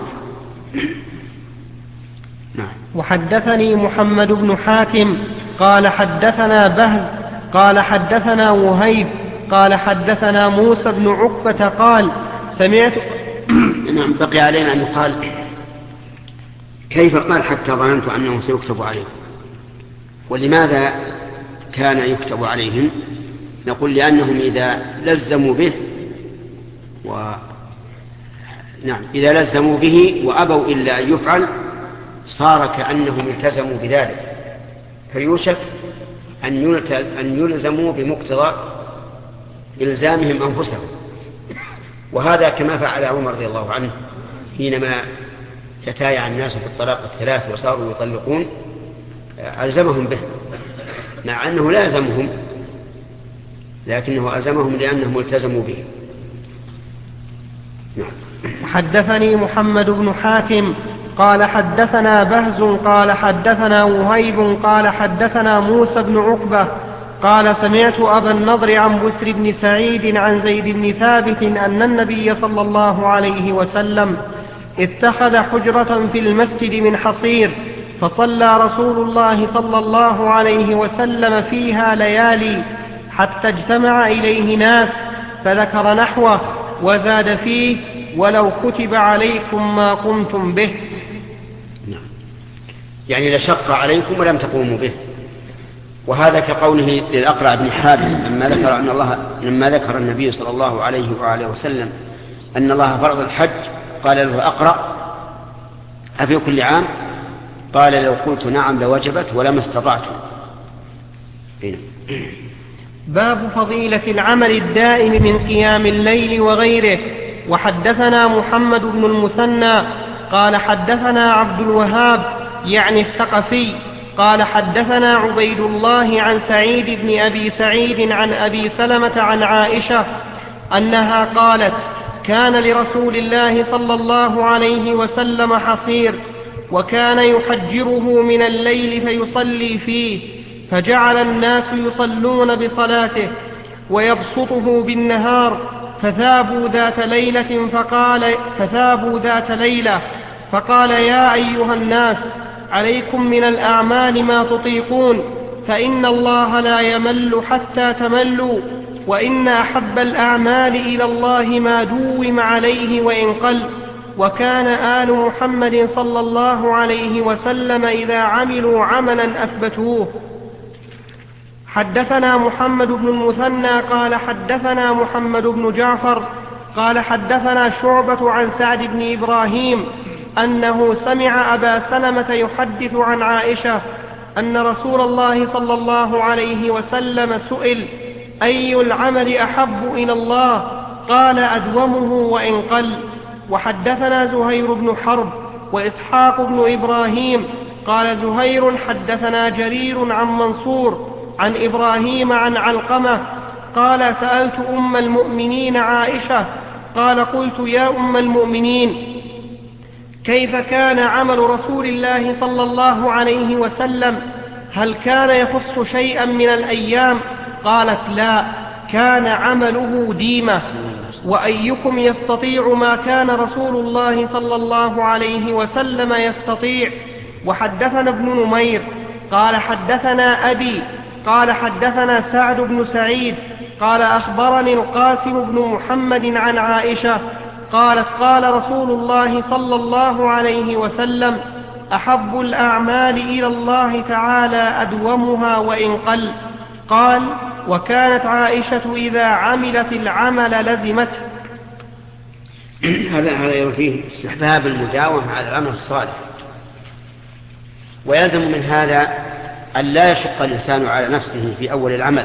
نعم. وحدثني محمد بن حاتم قال حدثنا بهز قال حدثنا وهيب قال حدثنا موسى بن عقبة قال سمعت نعم. بقي علينا أن يقال كيف قال حتى ظننت أنه سيكتب عليهم، ولماذا كان يكتب عليهم؟ نقول لأنهم إذا لزموا به و... نعم إذا لزموا به وأبوا إلا أن يفعل صار كأنهم التزموا بذلك، فيوشك أن أن يلزموا بمقتضى إلزامهم أنفسهم. وهذا كما فعل عمر رضي الله عنه حينما تتايع الناس بالطلاق الثلاث وصاروا يطلقون ألزمهم به، مع أنه لا يلزمهم لكنه ألزمهم لأنهم التزموا به. حدثني محمد بن حاتم قال حدثنا بهز قال حدثنا وهيب قال حدثنا موسى بن عقبة قال سمعت أبا النضر عن بسر بن سعيد عن زيد بن ثابت أن النبي صلى الله عليه وسلم اتخذ حجرة في المسجد من حصير، فصلى رسول الله صلى الله عليه وسلم فيها ليالي حتى اجتمع إليه ناس، فذكر نحوه وزاد فيه ولو كتب عليكم ما قمتم به. نعم. يعني لشق عليكم ولم تقوموا به. وهذا كقوله للأقرع بن حابس لما ذكر أن الله لما ذكر النبي صلى الله عليه وآله وسلم أن الله فرض الحج قال له أقرع أفي كل عام؟ قال لو قلت نعم لوجبت ولما استطعت. باب فضيلة العمل الدائم من قيام الليل وغيره. وحدثنا محمد بن المثنى قال حدثنا عبد الوهاب يعني الثقفي قال حدثنا عبيد الله عن سعيد بن أبي سعيد عن أبي سلمة عن عائشة أنها قالت كان لرسول الله صلى الله عليه وسلم حصير وكان يحجره من الليل فيصلي فيه، فجعل الناس يصلون بصلاته ويبسطه بالنهار، فثابوا ذات ليلة فقال فثابوا ذات ليلة فقال يا أيها الناس عليكم من الأعمال ما تطيقون، فإن الله لا يمل حتى تملوا، وإن أحب الأعمال إلى الله ما دوم عليه وإن قل. وكان آل محمد صلى الله عليه وسلم إذا عملوا عملا أثبتوه. حدثنا محمد بن المثنى قال حدثنا محمد بن جعفر قال حدثنا شعبة عن سعد بن إبراهيم أنه سمع أبا سلمة يحدث عن عائشة أن رسول الله صلى الله عليه وسلم سئل أي العمل أحب إلى الله؟ قال أدومه وإن قل. وحدثنا زهير بن حرب وإسحاق بن إبراهيم قال زهير حدثنا جرير عن منصور عن إبراهيم عن علقمة قال سألت أم المؤمنين عائشة قال قلت يا أم المؤمنين كيف كان عمل رسول الله صلى الله عليه وسلم؟ هل كان يخص شيئا من الأيام؟ قالت لا، كان عمله ديمة. وأيكم يستطيع ما كان رسول الله صلى الله عليه وسلم يستطيع؟ وحدثنا ابن نمير قال حدثنا أبي قال حدثنا سعد بن سعيد قال أخبرني القاسم بن محمد عن عائشة قالت قال رسول الله صلى الله عليه وسلم أحب الأعمال إلى الله تعالى أدومها وإن قل. قال وكانت عائشة إذا عملت العمل لزمته. هذا هذا فيه استحباب المداومة على العمل الصالح، ويلزم من هذا أن لا يشق الإنسان على نفسه في أول العمل،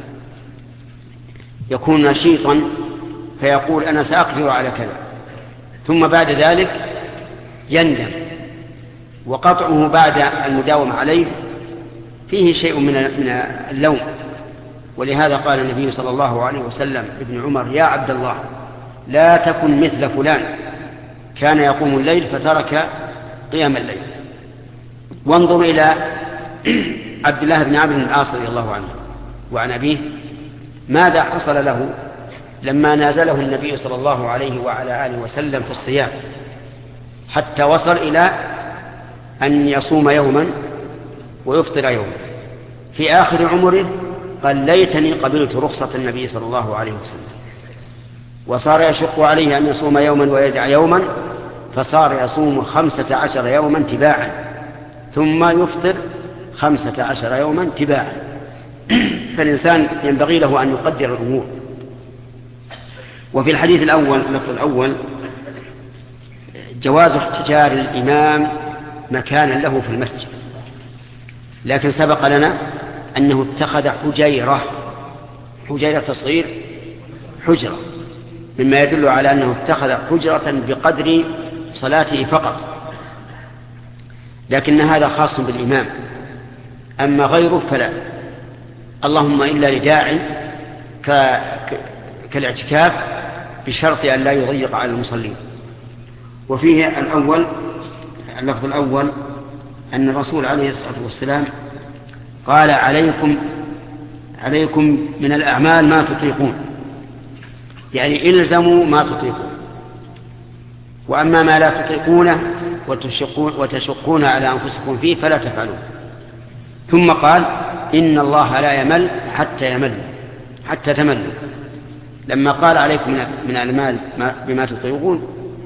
يكون نشيطا فيقول أنا سأقدر على كذا، ثم بعد ذلك يندم، وقطعه بعد المداومة عليه فيه شيء من اللوم. ولهذا قال النبي صلى الله عليه وسلم ابن عمر يا عبد الله لا تكن مثل فلان كان يقوم الليل فترك قيام الليل. وانظر إلى عبد الله بن عمرو بن العاص رضي الله عنه وعن أبيه ماذا حصل له لما نازله النبي صلى الله عليه وعلى آله وسلم في الصيام، حتى وصل إلى أن يصوم يوما ويفطر يوما. في آخر عمره قال ليتني قبلت رخصة النبي صلى الله عليه وسلم، وصار يشق عليه أن يصوم يوما ويدع يوما، فصار يصوم خمسة عشر يوما تباعا ثم يفطر خمسة عشر يوما تباعا. فالإنسان ينبغي له أن يقدر الأمور. وفي الحديث الأول اللفظ الأول جواز احتجار الإمام مكانا له في المسجد، لكن سبق لنا أنه اتخذ حجيرة، حجيرة تصغير حجرة، مما يدل على أنه اتخذ حجرة بقدر صلاته فقط، لكن هذا خاص بالإمام، أما غيره فلا، اللهم إلا لداع كالاعتكاف بشرط أن لا يضيق على المصلين. وفيه الأول اللفظ الأول أن الرسول عليه الصلاة والسلام قال عليكم عليكم من الأعمال ما تطيقون، يعني إلزموا ما تطيقون، وأما ما لا تطيقونه وتشقون, وتشقون على أنفسكم فيه فلا تفعلون. ثم قال إن الله لا يمل حتى يمل حتى تملوا. لما قال عليكم من الأعمال بما تطيقون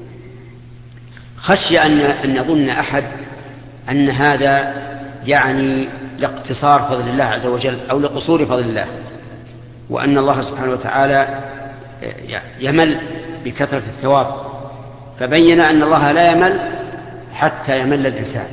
خشي أن يظن أحد أن هذا يعني لاقتصار فضل الله عز وجل أو لقصور فضل الله، وأن الله سبحانه وتعالى يمل بكثرة الثواب، فبين أن الله لا يمل حتى يمل الإنسان.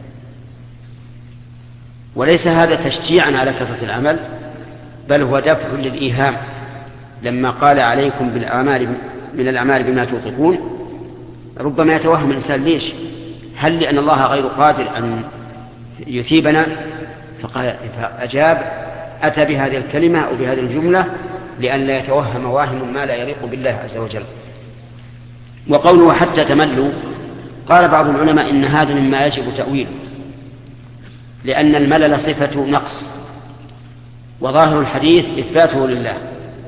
وليس هذا تشجيعا على كثرة العمل، بل هو دفع للإيهام. لما قال عليكم بالأعمال من الأعمال بما توطقون، ربما يتوهم الإنسان ليش؟ هل لأن الله غير قادر أن يثيبنا؟ فأجاب أتى بهذه الكلمة أو بهذه الجملة لأن لا يتوهم واهم ما لا يليق بالله عز وجل. وقوله حتى تملوا، قال بعض العلماء إن هذا مما يجب تأويله، لأن الملل صفة نقص، وظاهر الحديث إثباته لله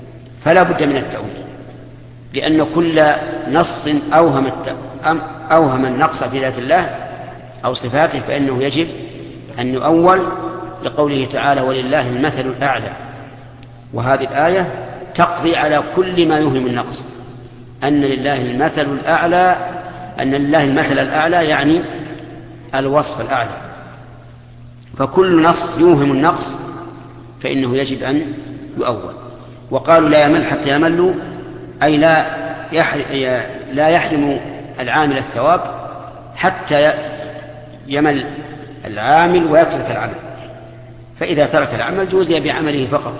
فلا بد من التأويل، لأن كل نص أوهم, أوهم النقص في ذات الله أو صفاته فإنه يجب أن يؤول لقوله تعالى ولله المثل الأعلى. وهذه الآية تقضي على كل ما يوهم النقص، أن لله المثل الأعلى، أن لله المثل الأعلى يعني الوصف الأعلى. فكل نص يوهم النقص فإنه يجب أن يؤول. وقالوا لا يمل حتى يملوا، أي لا لا يحرم العامل الثواب حتى يمل العامل ويترك العمل، فإذا ترك العمل جوزي بعمله فقط.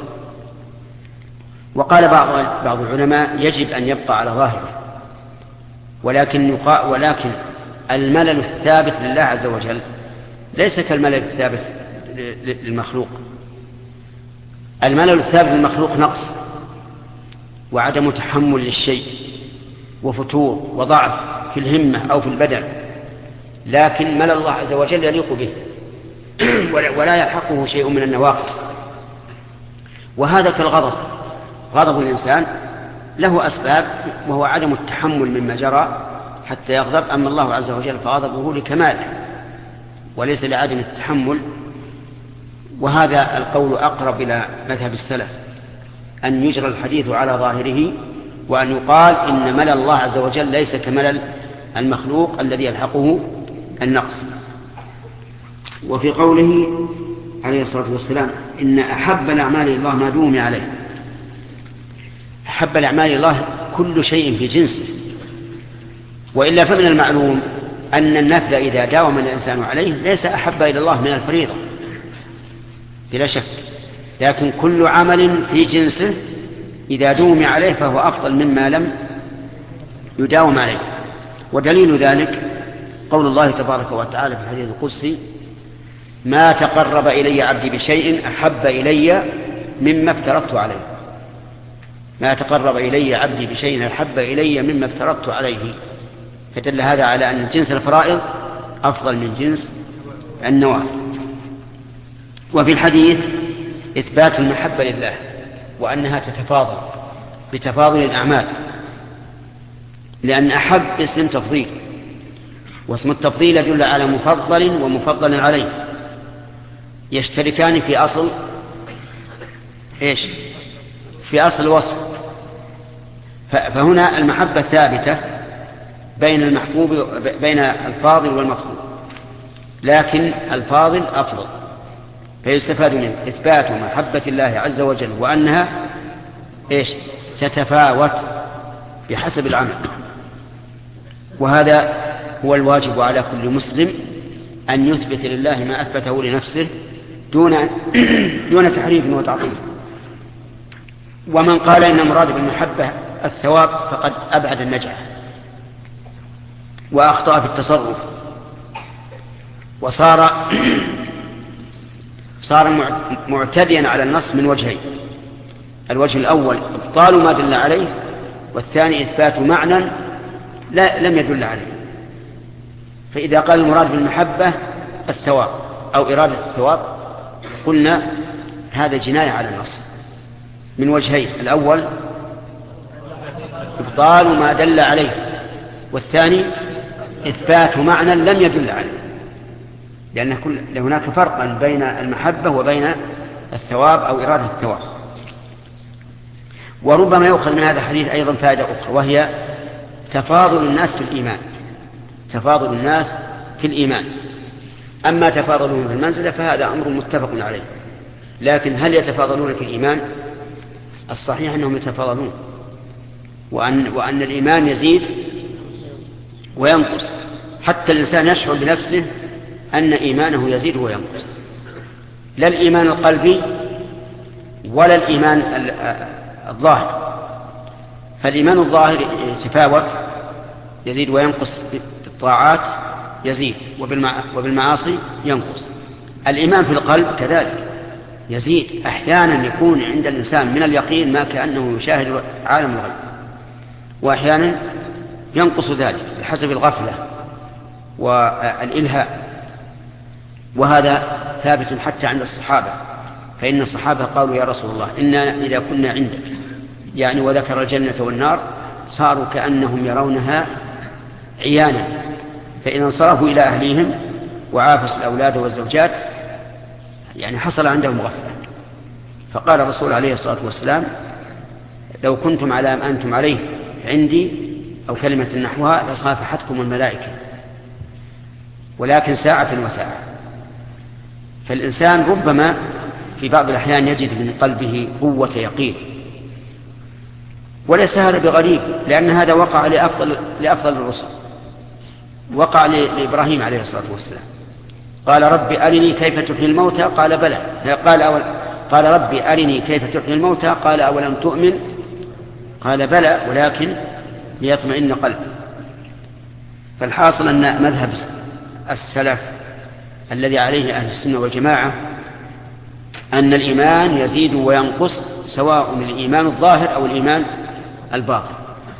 وقال بعض بعض العلماء يجب أن يبقى على ظاهره، ولكن يقال ولكن الملل الثابت لله عز وجل ليس كالملل الثابت للمخلوق. الملل الثابت للمخلوق نقص وعدم تحمل للشيء وفتور وضعف في الهمة أو في البدن، لكن ملل الله عز وجل يليق به ولا يلحقه شيء من النواقص. وهذا كالغضب، غضب الإنسان له أسباب وهو عدم التحمل مما جرى حتى يغضب، أما الله عز وجل فغضبه لكماله وليس لعدم التحمل. وهذا القول أقرب إلى مذهب السلف، أن يجرى الحديث على ظاهره، وأن يقال إن ملل الله عز وجل ليس كملل المخلوق الذي يلحقه النقص. وفي قوله عليه الصلاة والسلام إن أحب الأعمال الله ما دوم عليه، أحب الأعمال الله كل شيء في جنسه، وإلا فمن المعلوم أن النفل إذا داوم الإنسان عليه ليس أحب إلى الله من الفريضة بلا شك، لكن كل عمل في جنسه إذا دوم عليه فهو أفضل مما لم يداوم عليه. ودليل ذلك قول الله تبارك وتعالى في الحديث القدسي ما تقرب إلي عبدي بشيء أحب إلي مما افترضت عليه. ما تقرب إلي عبدي بشيء أحب إلي مما افترضت عليه، فدل هذا على أن جنس الفرائض أفضل من جنس النوافل. وفي الحديث إثبات المحبة لله وأنها تتفاضل بتفاضل الأعمال، لأن أحب اسم تفضيل، واسم التفضيل يدل على مفضل ومفضل عليه، يشتركان في أصل إيش؟ في أصل الوصف. فهنا المحبة ثابتة بين المحبوب بين الفاضل والمفضول، لكن الفاضل أفضل، فيستفاد منه إثبات محبة الله عز وجل وأنها إيش؟ تتفاوت بحسب العمل. وهذا هو الواجب على كل مسلم أن يثبت لله ما أثبته لنفسه دون دون تحريف وتعطيل. ومن قال إن مراد بالمحبة الثواب فقد أبعد النجاح وأخطأ في التصرف، وصار صار معتديا على النص من وجهين: الوجه الأول إبطال ما دل عليه، والثاني إثبات معنى لا لم يدل عليه. فإذا قال المراد بالمحبة الثواب أو إرادة الثواب قلنا هذا جناية على النص من وجهين: الأول إبطال ما دل عليه، والثاني إثبات معنى لم يدل عليه، لأن كل هناك فرقا بين المحبة وبين الثواب أو إرادة الثواب. وربما يؤخذ من هذا الحديث أيضا فائدة أخرى، وهي تفاضل الناس في الإيمان. تفاضل الناس في الإيمان، أما تفاضلون في المنزلة فهذا أمر متفق عليه، لكن هل يتفاضلون في الإيمان؟ الصحيح أنهم يتفاضلون، وأن, وأن الإيمان يزيد وينقص، حتى الإنسان يشعر بنفسه أن إيمانه يزيد وينقص، لا الإيمان القلبي ولا الإيمان الظاهر. فالإيمان الظاهر يتفاوت يزيد وينقص، بالطاعات يزيد وبالمعاصي ينقص. الإيمان في القلب كذلك يزيد، أحيانا يكون عند الإنسان من اليقين ما كأنه يشاهد عالم الغيب، وأحيانا ينقص ذلك بحسب الغفلة والإلهاء. وهذا ثابت حتى عند الصحابة، فإن الصحابة قالوا يا رسول الله إنا إذا كنا عندك يعني وذكر الجنة والنار صاروا كأنهم يرونها عيانا، فإذا انصرفوا إلى أهليهم وعافسوا الأولاد والزوجات يعني حصل عندهم غفلة. فقال الرسول عليه الصلاة والسلام: لو كنتم على ما أنتم عليه عندي أو كلمة نحوها لصافحتكم الملائكة، ولكن ساعة وساعة. فالإنسان ربما في بعض الأحيان يجد من قلبه قوة يقين، وليس هذا بغريب، لأن هذا وقع لأفضل, لأفضل الرسل. وقع لإبراهيم عليه الصلاة والسلام، قال ربي أرني كيف تحيي الموتى، قال بلى. قال, أول قال ربي أرني كيف تحيي الموتى، قال أولم تؤمن، قال بلى ولكن ليطمئن قلبي. فالحاصل أن مذهب السلف الذي عليه أهل السنة والجماعة أن الإيمان يزيد وينقص، سواء الإيمان الظاهر أو الإيمان الباطن.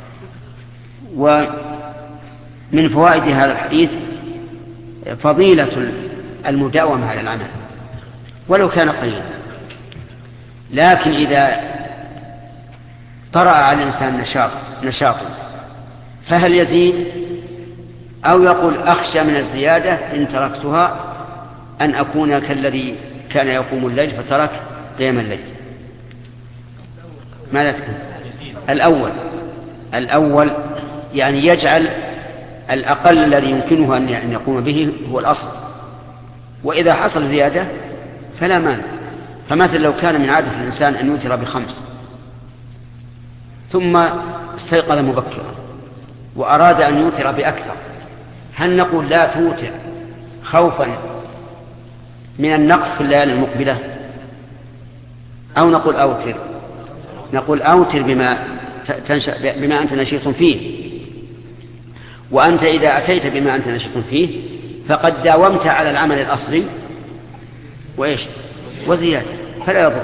ومن فوائد هذا الحديث فضيلة المداومة على العمل ولو كان قليلا، لكن إذا طرأ على الإنسان نشاط نشاط فهل يزيد أو يقول أخشى من الزيادة إن تركتها أن أكون كالذي كان يقوم الليل فترك قيام الليل؟ ماذا تكون؟ الأول الأول يعني يجعل الأقل الذي يمكنه أن يقوم به هو الأصل، وإذا حصل زيادة فلا مانع. فمثلا لو كان من عادة الإنسان أن يوتر بخمس ثم استيقظ مبكرا وأراد أن يوتر بأكثر، هل نقول لا توتر خوفا من النقص في الليالي المقبلة، أو نقول أوتر؟ نقول أوتر بما, بما أنت نشيط فيه. وأنت إذا أتيت بما أنت نشيط فيه فقد داومت على العمل الأصلي وإيش وزيادة، فلا يضر.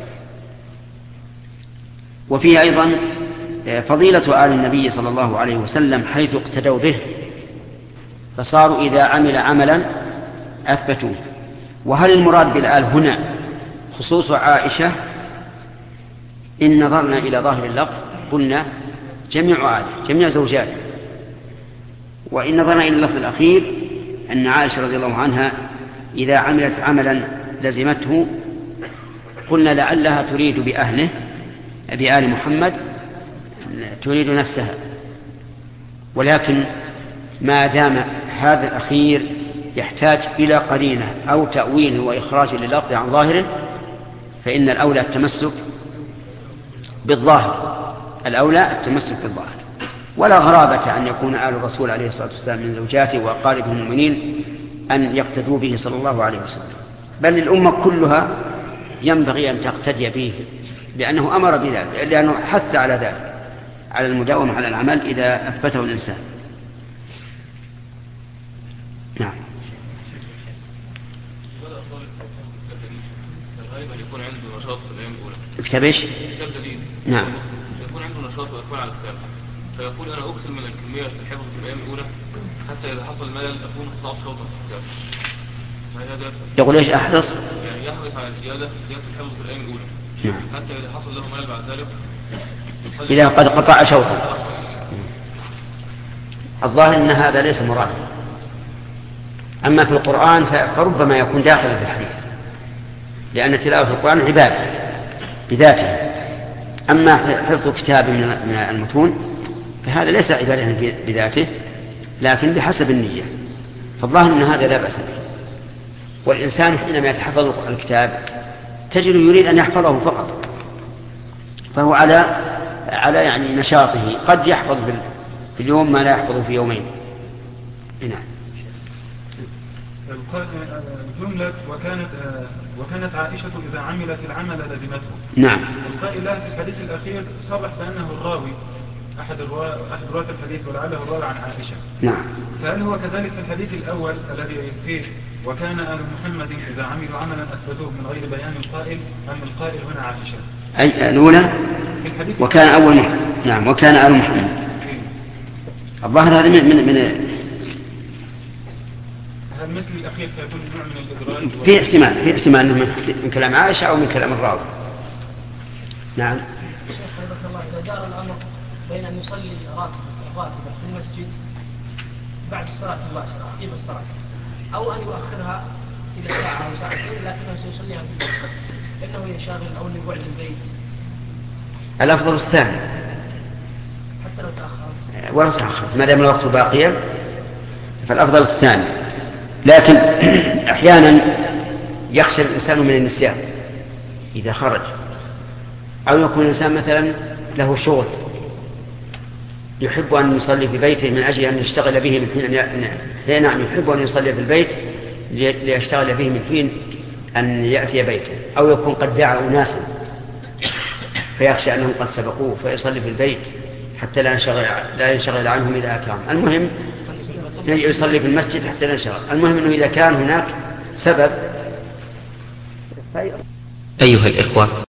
وفيه أيضا فضيلة آل النبي صلى الله عليه وسلم حيث اقتدوا به، فصاروا إذا عمل عملا أثبتوه. وهل المراد بالآل هنا خصوص عائشة؟ إن نظرنا إلى ظاهر اللفظ قلنا جميع آله، جميع زوجاته. وإن نظرنا إلى اللفظ الأخير أن عائشة رضي الله عنها إذا عملت عملا لزمته قلنا لعلها تريد بأهله بآل محمد تريد نفسها، ولكن ما دام هذا الأخير يحتاج إلى قرينة أو تأويل وإخراج لللفظ عن ظاهره فإن الأولى التمسك بالظاهر، الأولى التمسك بالظاهر. ولا غرابة أن يكون آل الرسول عليه الصلاة والسلام من زوجاته وأقاربه المؤمنين أن يقتدوا به صلى الله عليه وسلم، بل الأمة كلها ينبغي أن تقتدي به، لأنه أمر بذلك، لأنه حث على ذلك، على المداومة على العمل إذا أثبته الإنسان. نعم. يكون عنده نشاط في الأيام الأولى. كتاب إيش؟ كتاب جديد. نعم. يكون عنده نشاط ويكون على كتاب، فيقول أنا أكثر من الكمية في الحفظ في الأيام الأولى حتى إذا حصل ملل أكون قطعت شوطا في الكتاب. يقول إيش أحرص؟ يعني يحرص على الزيادة زيادة الحفظ في الأيام الأولى. نعم. حتى إذا حصل له ملل بعد ذلك إذا قد قطع شوطا. الظاهر أن هذا ليس مراد. أما في القرآن فربما يكون داخلا في الحديث، لأن تلاوة القرآن عبادة بذاته. أما حفظ كتاب من المتون فهذا ليس عبادة بذاته، لكن بحسب النية. فالظاهر أن هذا لا بأس به. والإنسان حينما يتحفظ الكتاب تجد يريد أن يحفظه فقط، فهو على على يعني نشاطه، قد يحفظ في اليوم ما لا يحفظه في يومين. نعم. جملة وكانت وكانت عائشة إذا عملت العمل لزمته. نعم. القائل لها في الحديث الأخير صرح بأنه الراوي أحد الرواة أحد رواة الحديث ولعله الراوي عن عائشة. نعم. فهل هو كذلك في الحديث الأول الذي فيه وكان آل محمد إذا عملوا عملا أثبتوه من غير بيان القائل، أم القائل هنا عائشة؟ أي الأولى وكان أول محمد. نعم. وكان آل محمد. الظاهر هذا من من, من هل مثل الأخير فيكون نوع من الإدراج؟ في احتمال في احتمال من كلام عائشة أو من كلام الراوي. نعم. شيخ حفظك الله إذا دار الأمر بين أن يصلي راتبة راتبة في المسجد بعد الصلاة المباشرة عقب الصلاة أو أن يؤخرها إلى ساعة أو ساعتين لكنه سيصليها في البيت لأنه يشاغل أو لبعد البيت. الأفضل الثاني حتى لو تأخر ولا تأخر ما دام الوقت باقيا فالأفضل الثاني. لكن أحيانا يخشى الإنسان من النسيان إذا خرج، أو يكون الإنسان مثلا له شغل يحب أن يصلي في بيته من أجل أن يشتغل به من حين أن نعم يحب أن يصلي في البيت ليشتغل به من حين أن يأتي بيته، أو يكون قد دعا أناسا فيخشى أنهم قد سبقوه فيصلي في البيت حتى لا ينشغل, لا ينشغل عنهم إذا أتاهم. المهم يصلي في المسجد حتى لا ينشغل. المهم أنه إذا كان هناك سبب. أيها الإخوة،